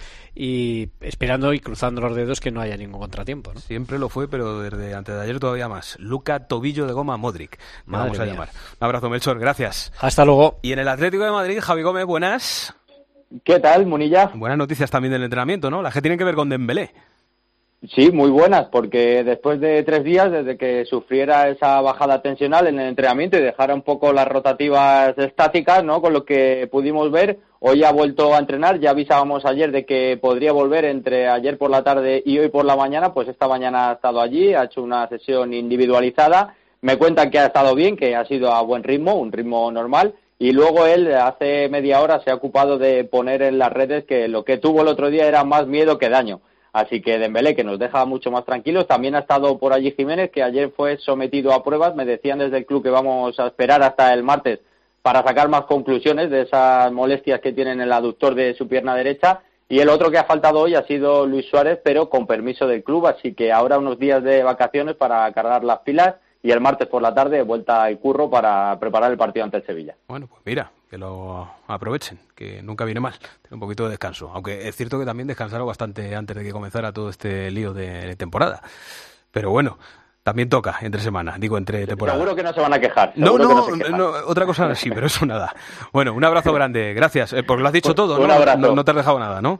[SPEAKER 3] y esperando y cruzando los dedos que no haya ningún contratiempo, ¿no?
[SPEAKER 4] Siempre lo fue, pero desde antes de ayer todavía más. Luka Tobillo de Goma Modric, me vamos a
[SPEAKER 3] mía.
[SPEAKER 4] llamar. Un abrazo, Melchor, gracias.
[SPEAKER 3] Hasta luego.
[SPEAKER 4] Y en el Atlético de Madrid, Javi Gómez, buenas.
[SPEAKER 8] ¿Qué tal, Munilla?
[SPEAKER 4] Buenas noticias también del entrenamiento, ¿no? Las que tienen que ver con Dembélé.
[SPEAKER 8] Sí, muy buenas, porque después de tres días, desde que sufriera esa bajada tensional en el entrenamiento y dejara un poco las rotativas estáticas, ¿no?, con lo que pudimos ver, hoy ha vuelto a entrenar. Ya avisábamos ayer de que podría volver entre ayer por la tarde y hoy por la mañana. Pues esta mañana ha estado allí, ha hecho una sesión individualizada. Me cuentan que ha estado bien, que ha sido a buen ritmo, un ritmo normal. Y luego él hace media hora se ha ocupado de poner en las redes que lo que tuvo el otro día era más miedo que daño. Así que Dembélé, que nos deja mucho más tranquilos. También ha estado por allí Jiménez, que ayer fue sometido a pruebas. Me decían desde el club que vamos a esperar hasta el martes para sacar más conclusiones de esas molestias que tiene en el aductor de su pierna derecha. Y el otro que ha faltado hoy ha sido Luis Suárez, pero con permiso del club. Así que ahora unos días de vacaciones para cargar las pilas. Y el martes por la tarde vuelta al curro para preparar el partido ante el Sevilla.
[SPEAKER 4] Bueno, pues mira, que lo aprovechen, que nunca viene mal tener un poquito de descanso. Aunque es cierto que también descansaron bastante antes de que comenzara todo este lío de temporada. Pero bueno, también toca entre semanas, digo entre temporada.
[SPEAKER 8] Seguro que no se van a quejar.
[SPEAKER 4] No, no,
[SPEAKER 8] no, se
[SPEAKER 4] no, otra cosa sí, pero eso nada. Bueno, un abrazo grande, gracias. Eh, porque lo has dicho
[SPEAKER 8] un,
[SPEAKER 4] todo,
[SPEAKER 8] un
[SPEAKER 4] ¿no?
[SPEAKER 8] Abrazo.
[SPEAKER 4] no No te has dejado nada, ¿no?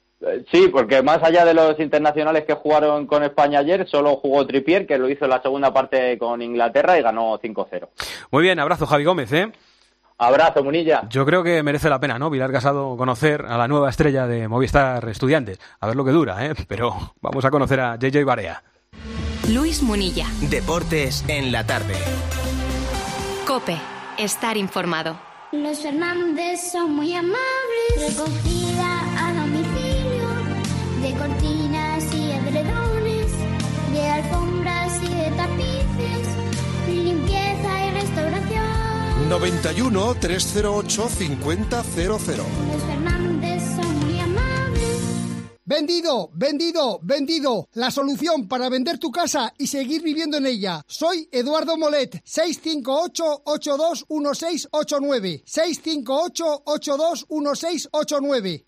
[SPEAKER 8] Sí, porque más allá de los internacionales que jugaron con España ayer, solo jugó Trippier, que lo hizo en la segunda parte con Inglaterra y ganó cinco cero.
[SPEAKER 4] Muy bien, abrazo, Javi Gómez, ¿eh?
[SPEAKER 8] Abrazo, Munilla.
[SPEAKER 4] Yo creo que merece la pena, ¿no?, Pilar Casado, conocer a la nueva estrella de Movistar Estudiantes. A ver lo que dura, ¿eh? Pero vamos a conocer a J J Barea.
[SPEAKER 2] Luis Munilla.
[SPEAKER 1] Deportes en la tarde.
[SPEAKER 2] COPE. Estar informado.
[SPEAKER 11] Los Fernández son muy amables. Recogida a domicilio de cortinas y edredones, de alfombras y de tapices, limpieza y restauración.
[SPEAKER 7] noventa y uno, trescientos ocho, cincuenta cero cero.
[SPEAKER 11] Los Fernández son muy amables.
[SPEAKER 9] Vendido, vendido, vendido. La solución para vender tu casa y seguir viviendo en ella. Soy Eduardo Molet. seis cinco ocho, ocho dos uno seis ocho nueve. seis cinco ocho, ocho dos uno seis ocho nueve.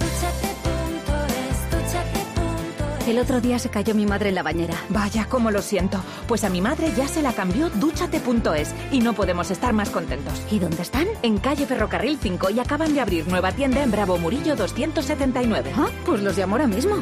[SPEAKER 12] El otro día se cayó mi madre en la bañera. Vaya, cómo lo siento. Pues a mi madre ya se la cambió Dúchate punto es y no podemos estar más contentos. ¿Y dónde están? En calle Ferrocarril cinco y acaban de abrir nueva tienda en Bravo Murillo doscientos setenta y nueve. Ah, pues los llamo ahora mismo.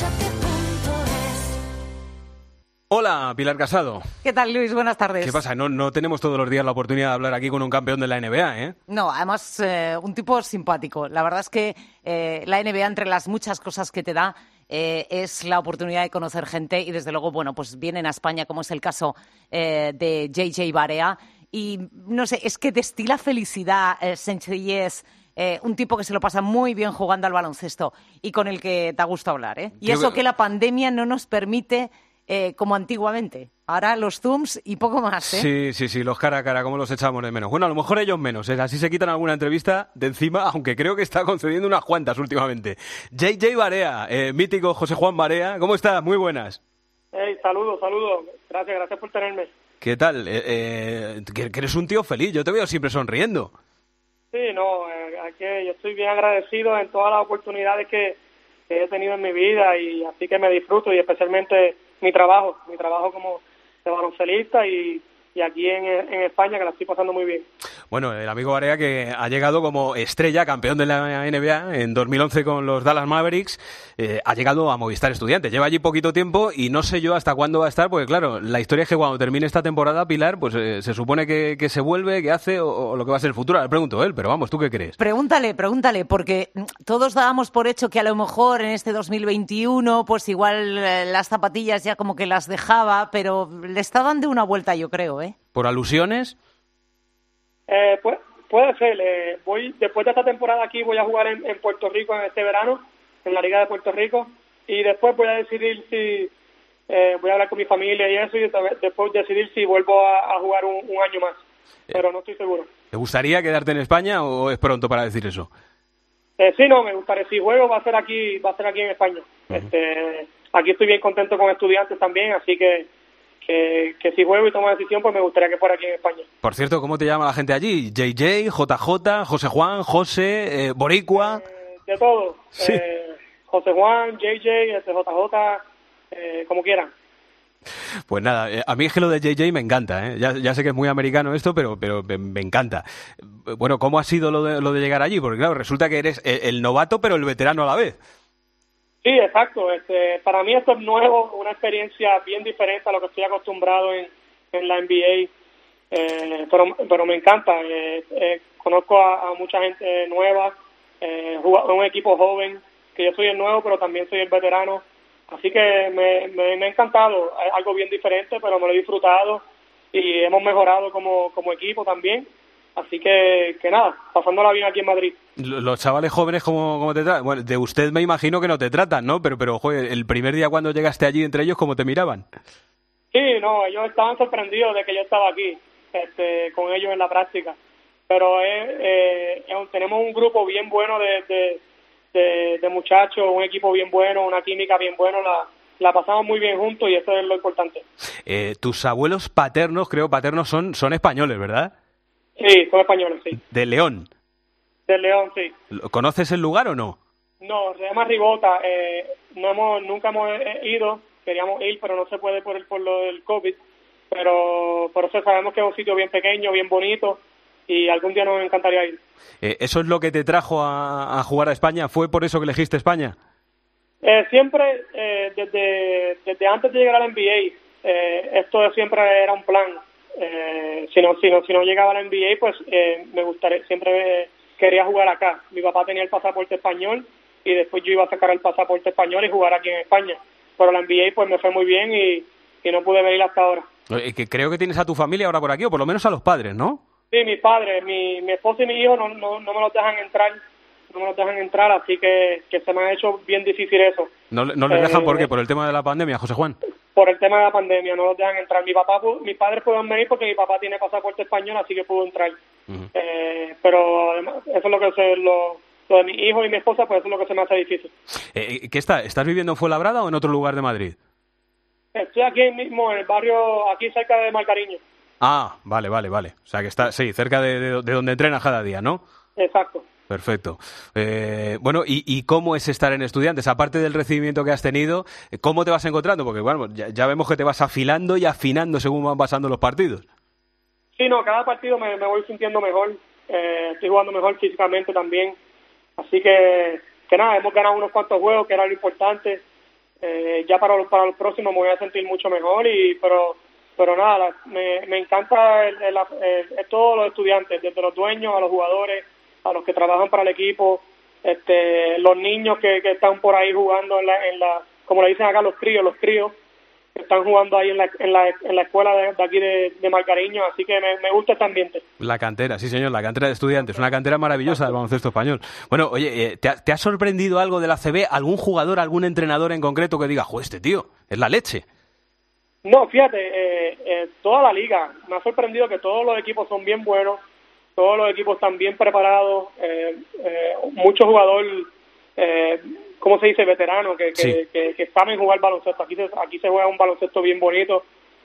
[SPEAKER 4] Hola, Pilar Casado.
[SPEAKER 13] ¿Qué tal, Luis? Buenas tardes.
[SPEAKER 4] ¿Qué pasa? No, no tenemos todos los días la oportunidad de hablar aquí con un campeón de la N B A, ¿eh?
[SPEAKER 13] No, además, eh, un tipo simpático. La verdad es que eh, la N B A, entre las muchas cosas que te da, eh, es la oportunidad de conocer gente y, desde luego, bueno, pues vienen a España, como es el caso eh, de J J Barea. Y, no sé, es que destila felicidad, eh, sencillez. Eh, un tipo que se lo pasa muy bien jugando al baloncesto y con el que da gusto hablar, ¿eh? Y eso que la pandemia no nos permite... Eh, como antiguamente. Ahora los Zooms y poco más, ¿eh?
[SPEAKER 4] Sí, sí, sí, los cara a cara, como los echamos de menos. Bueno, a lo mejor ellos menos, ¿eh? Así se quitan alguna entrevista de encima, aunque creo que está concediendo unas cuantas últimamente. J J Barea, eh, mítico José Juan Barea, ¿cómo estás? Muy buenas.
[SPEAKER 16] Hey, saludos, saludos. Gracias, gracias por tenerme.
[SPEAKER 4] ¿Qué tal? Eh, eh, que, que eres un tío feliz, yo te veo siempre sonriendo.
[SPEAKER 16] Sí, no, eh, aquí yo estoy bien agradecido en todas las oportunidades que, que he tenido en mi vida y así que me disfruto y especialmente... mi trabajo, mi trabajo como de baloncelista y, y aquí en, en España, que la estoy pasando muy bien.
[SPEAKER 4] Bueno, el amigo Barea, que ha llegado como estrella, campeón de la N B A en dos mil once con los Dallas Mavericks, eh, ha llegado a Movistar Estudiantes. Lleva allí poquito tiempo y no sé yo hasta cuándo va a estar, porque claro, la historia es que cuando termine esta temporada, Pilar, pues eh, se supone que, que se vuelve, que hace o, o lo que va a ser el futuro. Le pregunto a él, pero vamos, ¿tú qué crees?
[SPEAKER 13] Pregúntale, pregúntale, porque todos dábamos por hecho que a lo mejor en este dos mil veintiuno, pues igual eh, las zapatillas ya como que las dejaba, pero le está dando una vuelta, yo creo, ¿eh?
[SPEAKER 4] ¿Por alusiones?
[SPEAKER 16] Eh, pues, puede ser. Eh, voy después de esta temporada aquí voy a jugar en, en Puerto Rico en este verano, en la Liga de Puerto Rico, y después voy a decidir si eh, voy a hablar con mi familia y eso, y después decidir si vuelvo a, a jugar un, un año más. Pero no estoy seguro.
[SPEAKER 4] ¿Te gustaría quedarte en España o es pronto para decir eso?
[SPEAKER 16] Eh, sí, no, me gustaría. Si juego va a ser aquí, va a ser aquí en España. Uh-huh. Este, aquí estoy bien contento con Estudiantes también, así que Que, que si juego y tomo decisión, pues me gustaría que fuera aquí en España.
[SPEAKER 4] Por cierto, ¿cómo te llama la gente allí? J J, J J, José Juan, José, eh, Boricua...
[SPEAKER 16] Eh, de todo.
[SPEAKER 4] Sí.
[SPEAKER 16] Eh, José Juan, J J, J J, eh, como quieran.
[SPEAKER 4] Pues nada, eh, a mí es que lo de J J me encanta, ¿eh? Ya, ya sé que es muy americano esto, pero, pero me, me encanta. Bueno, ¿cómo ha sido lo de, lo de llegar allí? Porque claro, resulta que eres el, el novato, pero el veterano a la vez.
[SPEAKER 16] Sí, exacto. Este, para mí esto es nuevo, una experiencia bien diferente a lo que estoy acostumbrado en, en la N B A, eh, pero, pero me encanta. Eh, eh, conozco a, a mucha gente nueva, eh, un equipo joven, que yo soy el nuevo, pero también soy el veterano. Así que me, me, me ha encantado, es algo bien diferente, pero me lo he disfrutado y hemos mejorado como, como equipo también. Así que, que nada, pasándola bien aquí en Madrid.
[SPEAKER 4] Los chavales jóvenes, ¿cómo, cómo te tratan? Bueno, de usted me imagino que no te tratan, ¿no? Pero, pero joder, el primer día cuando llegaste allí entre ellos, ¿cómo te miraban?
[SPEAKER 16] Sí, no, ellos estaban sorprendidos de que yo estaba aquí, este, con ellos en la práctica. Pero eh, eh, tenemos un grupo bien bueno de, de, de, de muchachos, un equipo bien bueno, una química bien buena, la, la pasamos muy bien juntos y eso es lo importante.
[SPEAKER 4] Eh, tus abuelos paternos, creo paternos, son, son españoles, ¿verdad?
[SPEAKER 16] Sí, son españoles, sí.
[SPEAKER 4] ¿De León?
[SPEAKER 16] De León, sí.
[SPEAKER 4] ¿Conoces el lugar o no?
[SPEAKER 16] No, se llama Ribota. Eh, no hemos, nunca hemos ido, queríamos ir, pero no se puede por, el, por lo del COVID. Pero por eso sabemos que es un sitio bien pequeño, bien bonito, y algún día nos encantaría ir.
[SPEAKER 4] Eh, ¿Eso es lo que te trajo a, a jugar a España? ¿Fue por eso que elegiste España?
[SPEAKER 16] Eh, siempre, eh, desde, desde antes de llegar a la N B A, eh, esto siempre era un plan. Eh, si no si no si no llegaba a la N B A, pues eh, me gustaría, siempre eh, quería jugar acá. Mi papá tenía el pasaporte español y después yo iba a sacar el pasaporte español y jugar aquí en España, pero la N B A pues me fue muy bien y, y no pude venir hasta ahora.
[SPEAKER 4] Eh, que creo que tienes a tu familia ahora por aquí, o por lo menos a los padres, ¿no?
[SPEAKER 16] Sí, mis padres, mi, mi esposo y mi hijo no, no, no me los dejan entrar, no me los dejan entrar, así que, que se me ha hecho bien difícil eso.
[SPEAKER 4] ¿No, no les dejan
[SPEAKER 16] eh,
[SPEAKER 4] por qué? ¿Por el tema de la pandemia, José Juan?
[SPEAKER 16] Por el tema de la pandemia, no los dejan entrar. Mi papá, mis padres pueden venir porque mi papá tiene pasaporte español, así que pudo entrar. Uh-huh. Eh, pero además, eso es lo que es lo, lo de mi hijo y mi esposa, pues eso es lo que se me hace difícil.
[SPEAKER 4] Eh, ¿Qué está? ¿Estás viviendo en Fuenlabrada o en otro lugar de Madrid?
[SPEAKER 16] Estoy aquí mismo, en el barrio, aquí cerca de Malcariño.
[SPEAKER 4] Ah, vale, vale, vale. O sea, que está, sí, cerca de, de, de donde entrenas cada día, ¿no?
[SPEAKER 16] Exacto.
[SPEAKER 4] Perfecto. Eh, bueno, ¿y, ¿y cómo es estar en Estudiantes? Aparte del recibimiento que has tenido, ¿cómo te vas encontrando? Porque, bueno, ya, ya vemos que te vas afilando y afinando según van pasando los partidos.
[SPEAKER 16] Sí, no, cada partido me, me voy sintiendo mejor. Eh, estoy jugando mejor físicamente también. Así que, que nada, hemos ganado unos cuantos juegos, que era lo importante. Eh, ya para los, para los próximos me voy a sentir mucho mejor, y pero pero nada, la, me, me encanta el, el, el, el, todos los estudiantes, desde los dueños a los jugadores, a los que trabajan para el equipo, este, los niños que, que están por ahí jugando en la, en la, como le dicen acá, los críos, los críos que están jugando ahí en la, en la, en la escuela de, de aquí de, de Malcariño, así que me, me gusta este ambiente.
[SPEAKER 4] La cantera, sí señor, la cantera de Estudiantes, una cantera maravillosa del baloncesto español. Bueno, oye, ¿te ha, te ha sorprendido algo de la A C B? ¿Algún jugador, algún entrenador en concreto que diga, joder, este tío, es la leche?
[SPEAKER 16] No, fíjate, eh, eh, toda la liga, me ha sorprendido que todos los equipos son bien buenos, todos los equipos están bien preparados, eh, eh, muchos jugadores, eh, ¿cómo se dice?, veteranos, que, que, sí. que, que saben jugar baloncesto. Aquí se, aquí se juega un baloncesto bien bonito,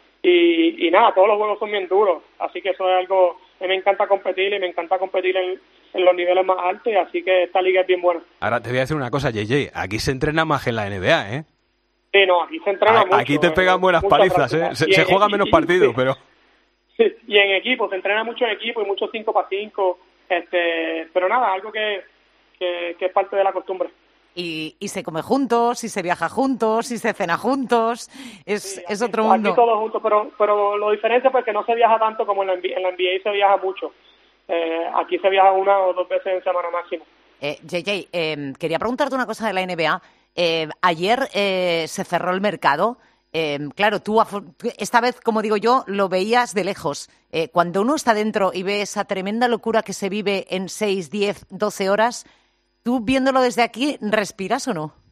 [SPEAKER 16] y, y nada, todos los juegos son bien duros, así que eso es algo, a mí me encanta competir, y me encanta competir en, en los niveles más altos, y así que esta liga es bien buena.
[SPEAKER 4] Ahora te voy a decir una cosa, J J, aquí se entrena más que en la N B A, ¿eh?
[SPEAKER 16] Sí, no, aquí se entrena
[SPEAKER 4] a,
[SPEAKER 16] mucho.
[SPEAKER 4] Aquí te pegan buenas palizas, ¿eh? Se, se juegan menos partidos, pero...
[SPEAKER 16] Sí, y en equipo, se entrena mucho en equipo y mucho cinco para cinco, este, pero nada, algo que, que, que es parte de la costumbre.
[SPEAKER 13] Y, y se come juntos, y se viaja juntos, y se cena juntos, es,
[SPEAKER 16] sí,
[SPEAKER 13] es
[SPEAKER 16] aquí,
[SPEAKER 13] otro mundo.
[SPEAKER 16] Aquí todos juntos, pero, pero lo diferencia es que no se viaja tanto como en la, en la N B A se viaja mucho. Eh, aquí se viaja una o dos veces en semana máximo.
[SPEAKER 13] Eh, J J, eh, quería preguntarte una cosa de la N B A. Eh, ayer eh, se cerró el mercado. Eh, claro, tú esta vez, como digo yo, lo veías de lejos. Eh, cuando uno está dentro y ve esa tremenda locura que se vive en seis, diez, doce horas, ¿tú viéndolo desde aquí respiras o no?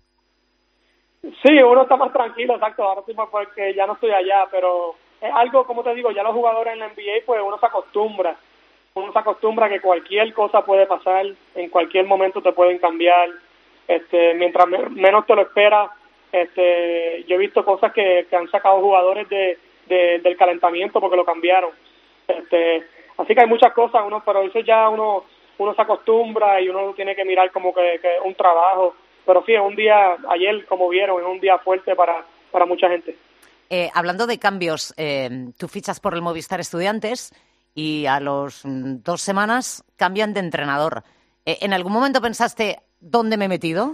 [SPEAKER 16] Sí, uno está más tranquilo, exacto. Ahora sí, porque ya no estoy allá, pero es algo, como te digo, ya los jugadores en la N B A, pues uno se acostumbra. Uno se acostumbra a que cualquier cosa puede pasar, en cualquier momento te pueden cambiar. Este, mientras me, menos te lo esperas, este, yo he visto cosas que, que han sacado jugadores de, de, del calentamiento porque lo cambiaron. Este, así que hay muchas cosas, uno, pero eso ya uno, uno se acostumbra y uno tiene que mirar como que, que un trabajo. Pero sí, es un día, ayer, como vieron, es un día fuerte para, para mucha gente.
[SPEAKER 13] Eh, hablando de cambios, eh, tú fichas por el Movistar Estudiantes y a los mm, dos semanas cambian de entrenador. Eh, ¿En algún momento pensaste, ¿dónde me he metido?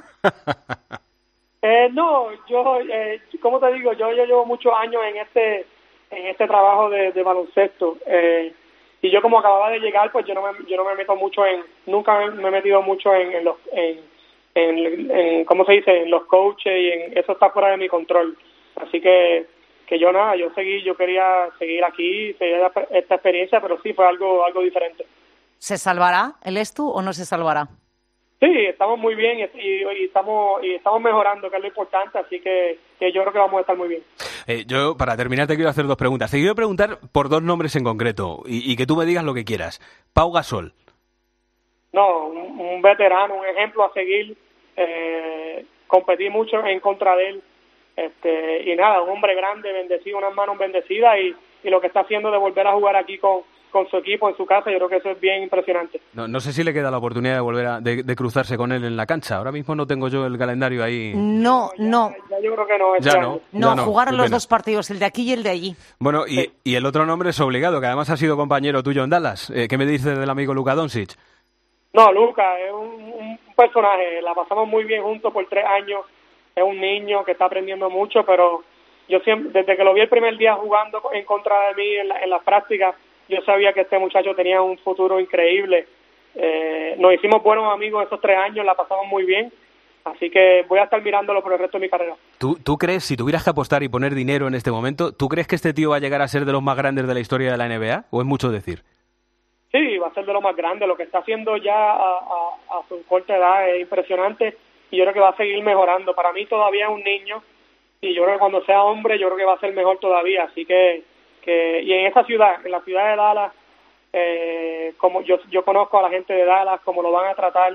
[SPEAKER 16] eh, no, yo, eh, como te digo, yo, yo llevo muchos años en este en este trabajo de, de baloncesto. Eh, y yo como acababa de llegar, pues yo no me, yo no me meto mucho en, nunca me, me he metido mucho en, en los, en, en, en, ¿cómo se dice?, en los coaches, y en eso está fuera de mi control. Así que, que yo nada, yo seguí, yo quería seguir aquí, seguir esta experiencia, pero sí fue algo, algo diferente.
[SPEAKER 13] ¿Se salvará el Estu o no se salvará?
[SPEAKER 16] Sí, estamos muy bien y, y, y estamos y estamos mejorando, que es lo importante, así que, que yo creo que vamos a estar muy bien.
[SPEAKER 4] Eh, yo, para terminar, te quiero hacer dos preguntas. Te quiero preguntar por dos nombres en concreto y, y que tú me digas lo que quieras. Pau Gasol.
[SPEAKER 16] No, un, un veterano, un ejemplo a seguir. Eh, competí mucho en contra de él. Este, y nada, un hombre grande, bendecido, unas manos bendecidas, y, y lo que está haciendo de volver a jugar aquí con, con su equipo en su casa, yo creo que eso es bien impresionante.
[SPEAKER 4] No, no sé si le queda la oportunidad de volver a de, de cruzarse con él en la cancha. Ahora mismo no tengo yo el calendario ahí.
[SPEAKER 13] No, no.
[SPEAKER 16] Ya, ya yo creo que no.
[SPEAKER 4] Ya no,
[SPEAKER 13] no,
[SPEAKER 4] ya no.
[SPEAKER 13] Jugaron los dos partidos, el de aquí y el de allí.
[SPEAKER 4] Bueno, y, sí. y el otro nombre es obligado, que además ha sido compañero tuyo en Dallas. Eh, ¿Qué me dices del amigo Luka Doncic?
[SPEAKER 16] No, Luka es un, un personaje. La pasamos muy bien juntos por tres años. Es un niño que está aprendiendo mucho, pero yo siempre, desde que lo vi el primer día jugando en contra de mí en, la, en las prácticas, yo sabía que este muchacho tenía un futuro increíble. Eh, nos hicimos buenos amigos esos tres años, la pasamos muy bien, así que voy a estar mirándolo por el resto de mi carrera.
[SPEAKER 4] ¿Tú, ¿Tú crees, si tuvieras que apostar y poner dinero en este momento, ¿tú crees que este tío va a llegar a ser de los más grandes de la historia de la N B A? ¿O es mucho decir?
[SPEAKER 16] Sí, va a ser de los más grandes. Lo que está haciendo ya a, a, a su corta edad es impresionante, y yo creo que va a seguir mejorando. Para mí todavía es un niño, y yo creo que cuando sea hombre, yo creo que va a ser mejor todavía. Así que, que y en esa ciudad, en la ciudad de Dallas, eh, como yo yo conozco a la gente de Dallas, cómo lo van a tratar,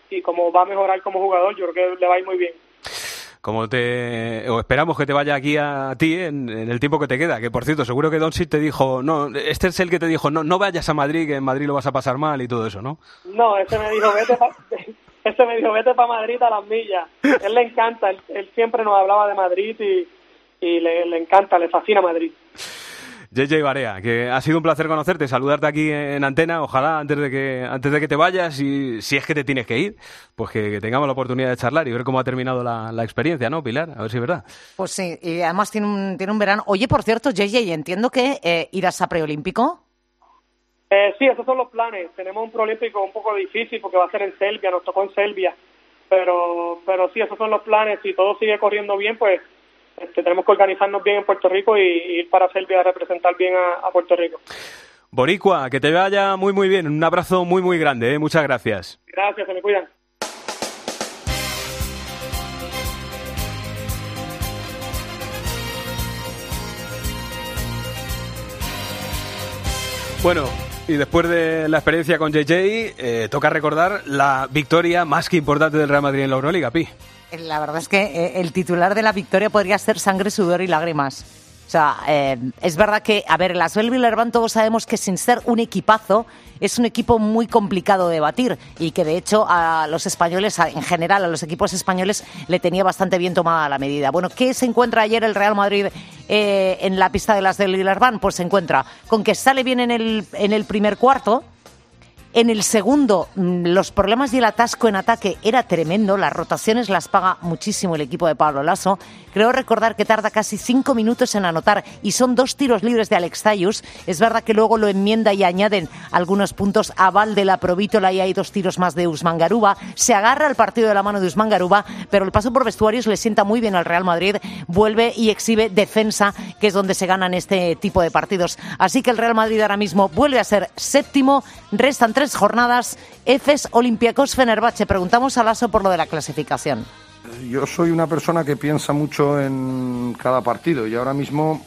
[SPEAKER 16] y como va a mejorar como jugador, yo creo que le va a ir muy bien.
[SPEAKER 4] Como te o esperamos que te vaya aquí a ti en, en el tiempo que te queda, que por cierto seguro que Doncic te dijo, no, este es el que te dijo, no no vayas a Madrid, que en Madrid lo vas a pasar mal y todo eso, ¿no?
[SPEAKER 16] No, ese me dijo, vete pa, ese me dijo, vete para Madrid a las millas. Él le encanta, él, él siempre nos hablaba de Madrid y, y le, le encanta, le fascina Madrid.
[SPEAKER 4] J J Barea, que ha sido un placer conocerte, saludarte aquí en antena, ojalá antes de que antes de que te vayas, y si es que te tienes que ir, pues que, que tengamos la oportunidad de charlar y ver cómo ha terminado la, la experiencia, ¿no, Pilar? A ver si es verdad.
[SPEAKER 13] Pues sí, y además tiene un, tiene un verano. Oye, por cierto, J J, entiendo que eh, irás a preolímpico.
[SPEAKER 16] Eh, sí, esos son los planes. Tenemos un preolímpico un poco difícil porque va a ser en Serbia, nos tocó en Serbia, pero pero sí, esos son los planes. Si todo sigue corriendo bien, pues Este, tenemos que organizarnos bien en Puerto Rico y, y ir para Serbia a representar bien a, a Puerto Rico.
[SPEAKER 4] Boricua, que te vaya muy muy bien. Un abrazo muy muy grande, ¿eh? Muchas gracias.
[SPEAKER 16] Gracias, se me cuidan.
[SPEAKER 4] Bueno, y después de la experiencia con J J, eh, toca recordar la victoria más que importante del Real Madrid en la Euroliga, Pi.
[SPEAKER 13] La verdad es que eh, el titular de la victoria podría ser sangre, sudor y lágrimas. O sea, eh, es verdad que, a ver, el Asvel Villeurbanne todos sabemos que sin ser un equipazo, es un equipo muy complicado de batir y que de hecho a los españoles, en general a los equipos españoles, le tenía bastante bien tomada la medida. Bueno, ¿qué se encuentra ayer el Real Madrid eh, en la pista del Asvel Villeurbanne? Pues se encuentra con que sale bien en el, en el primer cuarto. En el segundo, los problemas y el atasco en ataque era tremendo. Las rotaciones las paga muchísimo el equipo de Pablo Lasso. Creo recordar que tarda casi cinco minutos en anotar y son dos tiros libres de Alex Zayus. Es verdad que luego lo enmienda y añaden algunos puntos a Val de la Provítola y hay dos tiros más de Usman Garuba. Se agarra el partido de la mano de Usman Garuba, pero el paso por vestuarios le sienta muy bien al Real Madrid. Vuelve y exhibe defensa, que es donde se ganan este tipo de partidos. Así que el Real Madrid ahora mismo vuelve a ser séptimo. Restan tres jornadas. Efes, Olympiacos, Fenerbahce. Preguntamos a Lasso por lo de la clasificación.
[SPEAKER 6] Yo soy una persona que piensa mucho en cada partido y ahora mismo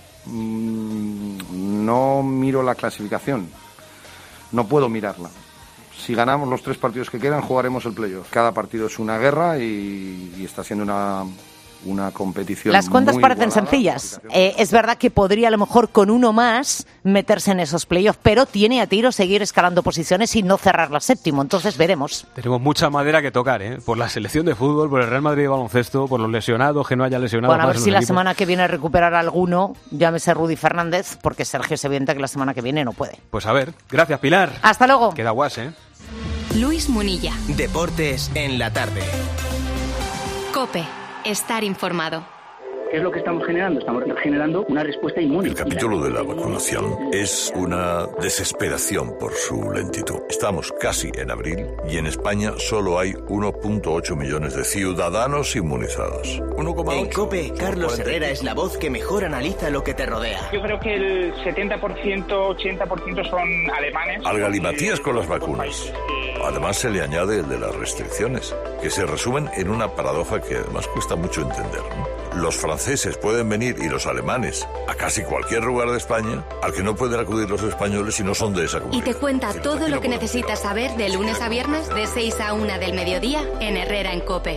[SPEAKER 6] mmm, no miro la clasificación. No puedo mirarla. Si ganamos los tres partidos que quedan, jugaremos el playoff. Cada partido es una guerra y, y está siendo una... una competición.
[SPEAKER 13] Las cuentas
[SPEAKER 6] muy
[SPEAKER 13] parecen
[SPEAKER 6] igualada.
[SPEAKER 13] sencillas. Eh, es verdad que podría a lo mejor con uno más meterse en esos playoffs, pero tiene a tiro seguir escalando posiciones y no cerrar la séptimo. Entonces veremos.
[SPEAKER 4] Tenemos mucha madera que tocar, ¿eh? Por la selección de fútbol, por el Real Madrid de baloncesto, por los lesionados, que no haya lesionados.
[SPEAKER 13] Bueno, a ver
[SPEAKER 4] más
[SPEAKER 13] si
[SPEAKER 4] en
[SPEAKER 13] la
[SPEAKER 4] los equipos.
[SPEAKER 13] semana que viene recupera alguno, llámese Rudy Fernández, porque Sergio es evidente que la semana que viene no puede.
[SPEAKER 4] Pues a ver, gracias Pilar.
[SPEAKER 13] Hasta luego.
[SPEAKER 4] Queda guas, ¿eh?
[SPEAKER 2] Luis Munilla.
[SPEAKER 1] Deportes en la tarde.
[SPEAKER 2] COPE. Estar informado.
[SPEAKER 14] ¿Qué es lo que estamos generando? Estamos generando una respuesta inmune.
[SPEAKER 15] El capítulo de la vacunación es una desesperación por su lentitud. Estamos casi en abril y en España solo hay uno punto ocho millones de ciudadanos inmunizados.
[SPEAKER 1] En COPE, Carlos Herrera es la voz que mejor analiza lo que te rodea.
[SPEAKER 17] Yo creo que el setenta por ciento, ochenta por ciento son alemanes.
[SPEAKER 15] Al galimatías con las vacunas. Además se le añade el de las restricciones, que se resumen en una paradoja que además cuesta mucho entender, ¿no? Los franceses pueden venir y los alemanes a casi cualquier lugar de España al que no pueden acudir los españoles si no son de esa comunidad.
[SPEAKER 2] Y te cuenta todo lo que necesitas saber de lunes a viernes de seis a una del mediodía en Herrera en COPE.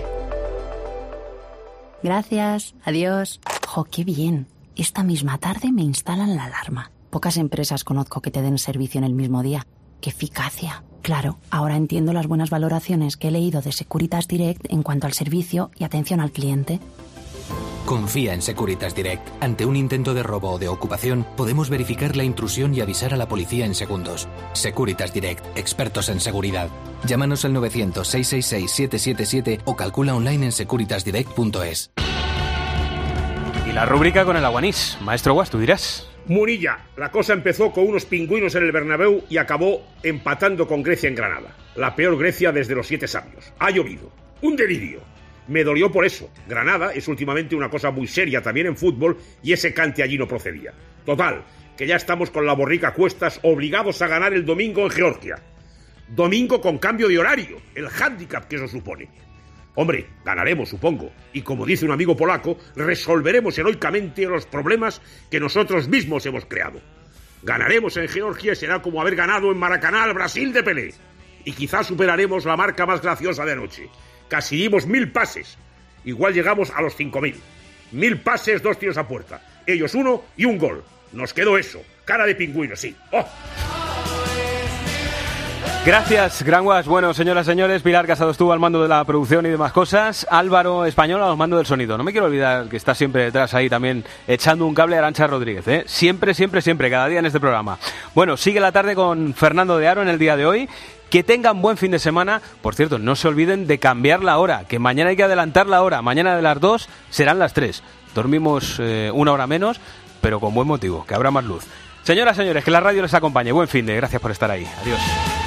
[SPEAKER 19] Gracias, adiós. Jo, qué bien. Esta misma tarde me instalan la alarma. Pocas empresas conozco que te den servicio en el mismo día. ¡Qué eficacia! Claro, ahora entiendo las buenas valoraciones que he leído de Securitas Direct en cuanto al servicio y atención al cliente.
[SPEAKER 22] Confía en Securitas Direct. Ante un intento de robo o de ocupación, podemos verificar la intrusión y avisar a la policía en segundos. Securitas Direct, expertos en seguridad. Llámanos al novecientos, seiscientos sesenta y seis, siete siete siete o calcula online en securitas direct punto es.
[SPEAKER 4] Y la rúbrica con el aguanís. Maestro Guas, tú dirás.
[SPEAKER 25] Munilla, la cosa empezó con unos pingüinos en el Bernabéu y acabó empatando con Grecia en Granada. La peor Grecia desde los siete sabios. Ha llovido. Un delirio. Me dolió por eso. Granada es últimamente una cosa muy seria también en fútbol y ese cante allí no procedía. Total, que ya estamos con la borrica a cuestas, obligados a ganar el domingo en Georgia. Domingo con cambio de horario, el hándicap que eso supone. Hombre, ganaremos, supongo, y como dice un amigo polaco, resolveremos heroicamente los problemas que nosotros mismos hemos creado. Ganaremos en Georgia y será como haber ganado en Maracaná al Brasil de Pelé. Y quizás superaremos la marca más graciosa de anoche. Casi dimos mil pases. Igual llegamos a los cinco mil. Mil pases, dos tiros a puerta. Ellos uno y un gol. Nos quedó eso. Cara de pingüino, sí. ¡Oh!
[SPEAKER 4] Gracias, Granguas. Bueno, señoras y señores, Pilar Casado estuvo al mando de la producción y demás cosas. Álvaro Español a los mandos del sonido. No me quiero olvidar que está siempre detrás ahí también echando un cable a Arantxa Rodríguez, ¿eh? Siempre, siempre, siempre, cada día en este programa. Bueno, sigue la tarde con Fernando de Aro en el día de hoy. Que tengan buen fin de semana. Por cierto, no se olviden de cambiar la hora, que mañana hay que adelantar la hora. Mañana de las dos serán las tres. Dormimos eh, una hora menos, pero con buen motivo, que habrá más luz. Señoras y señores, que la radio les acompañe. Buen fin de, gracias por estar ahí. Adiós.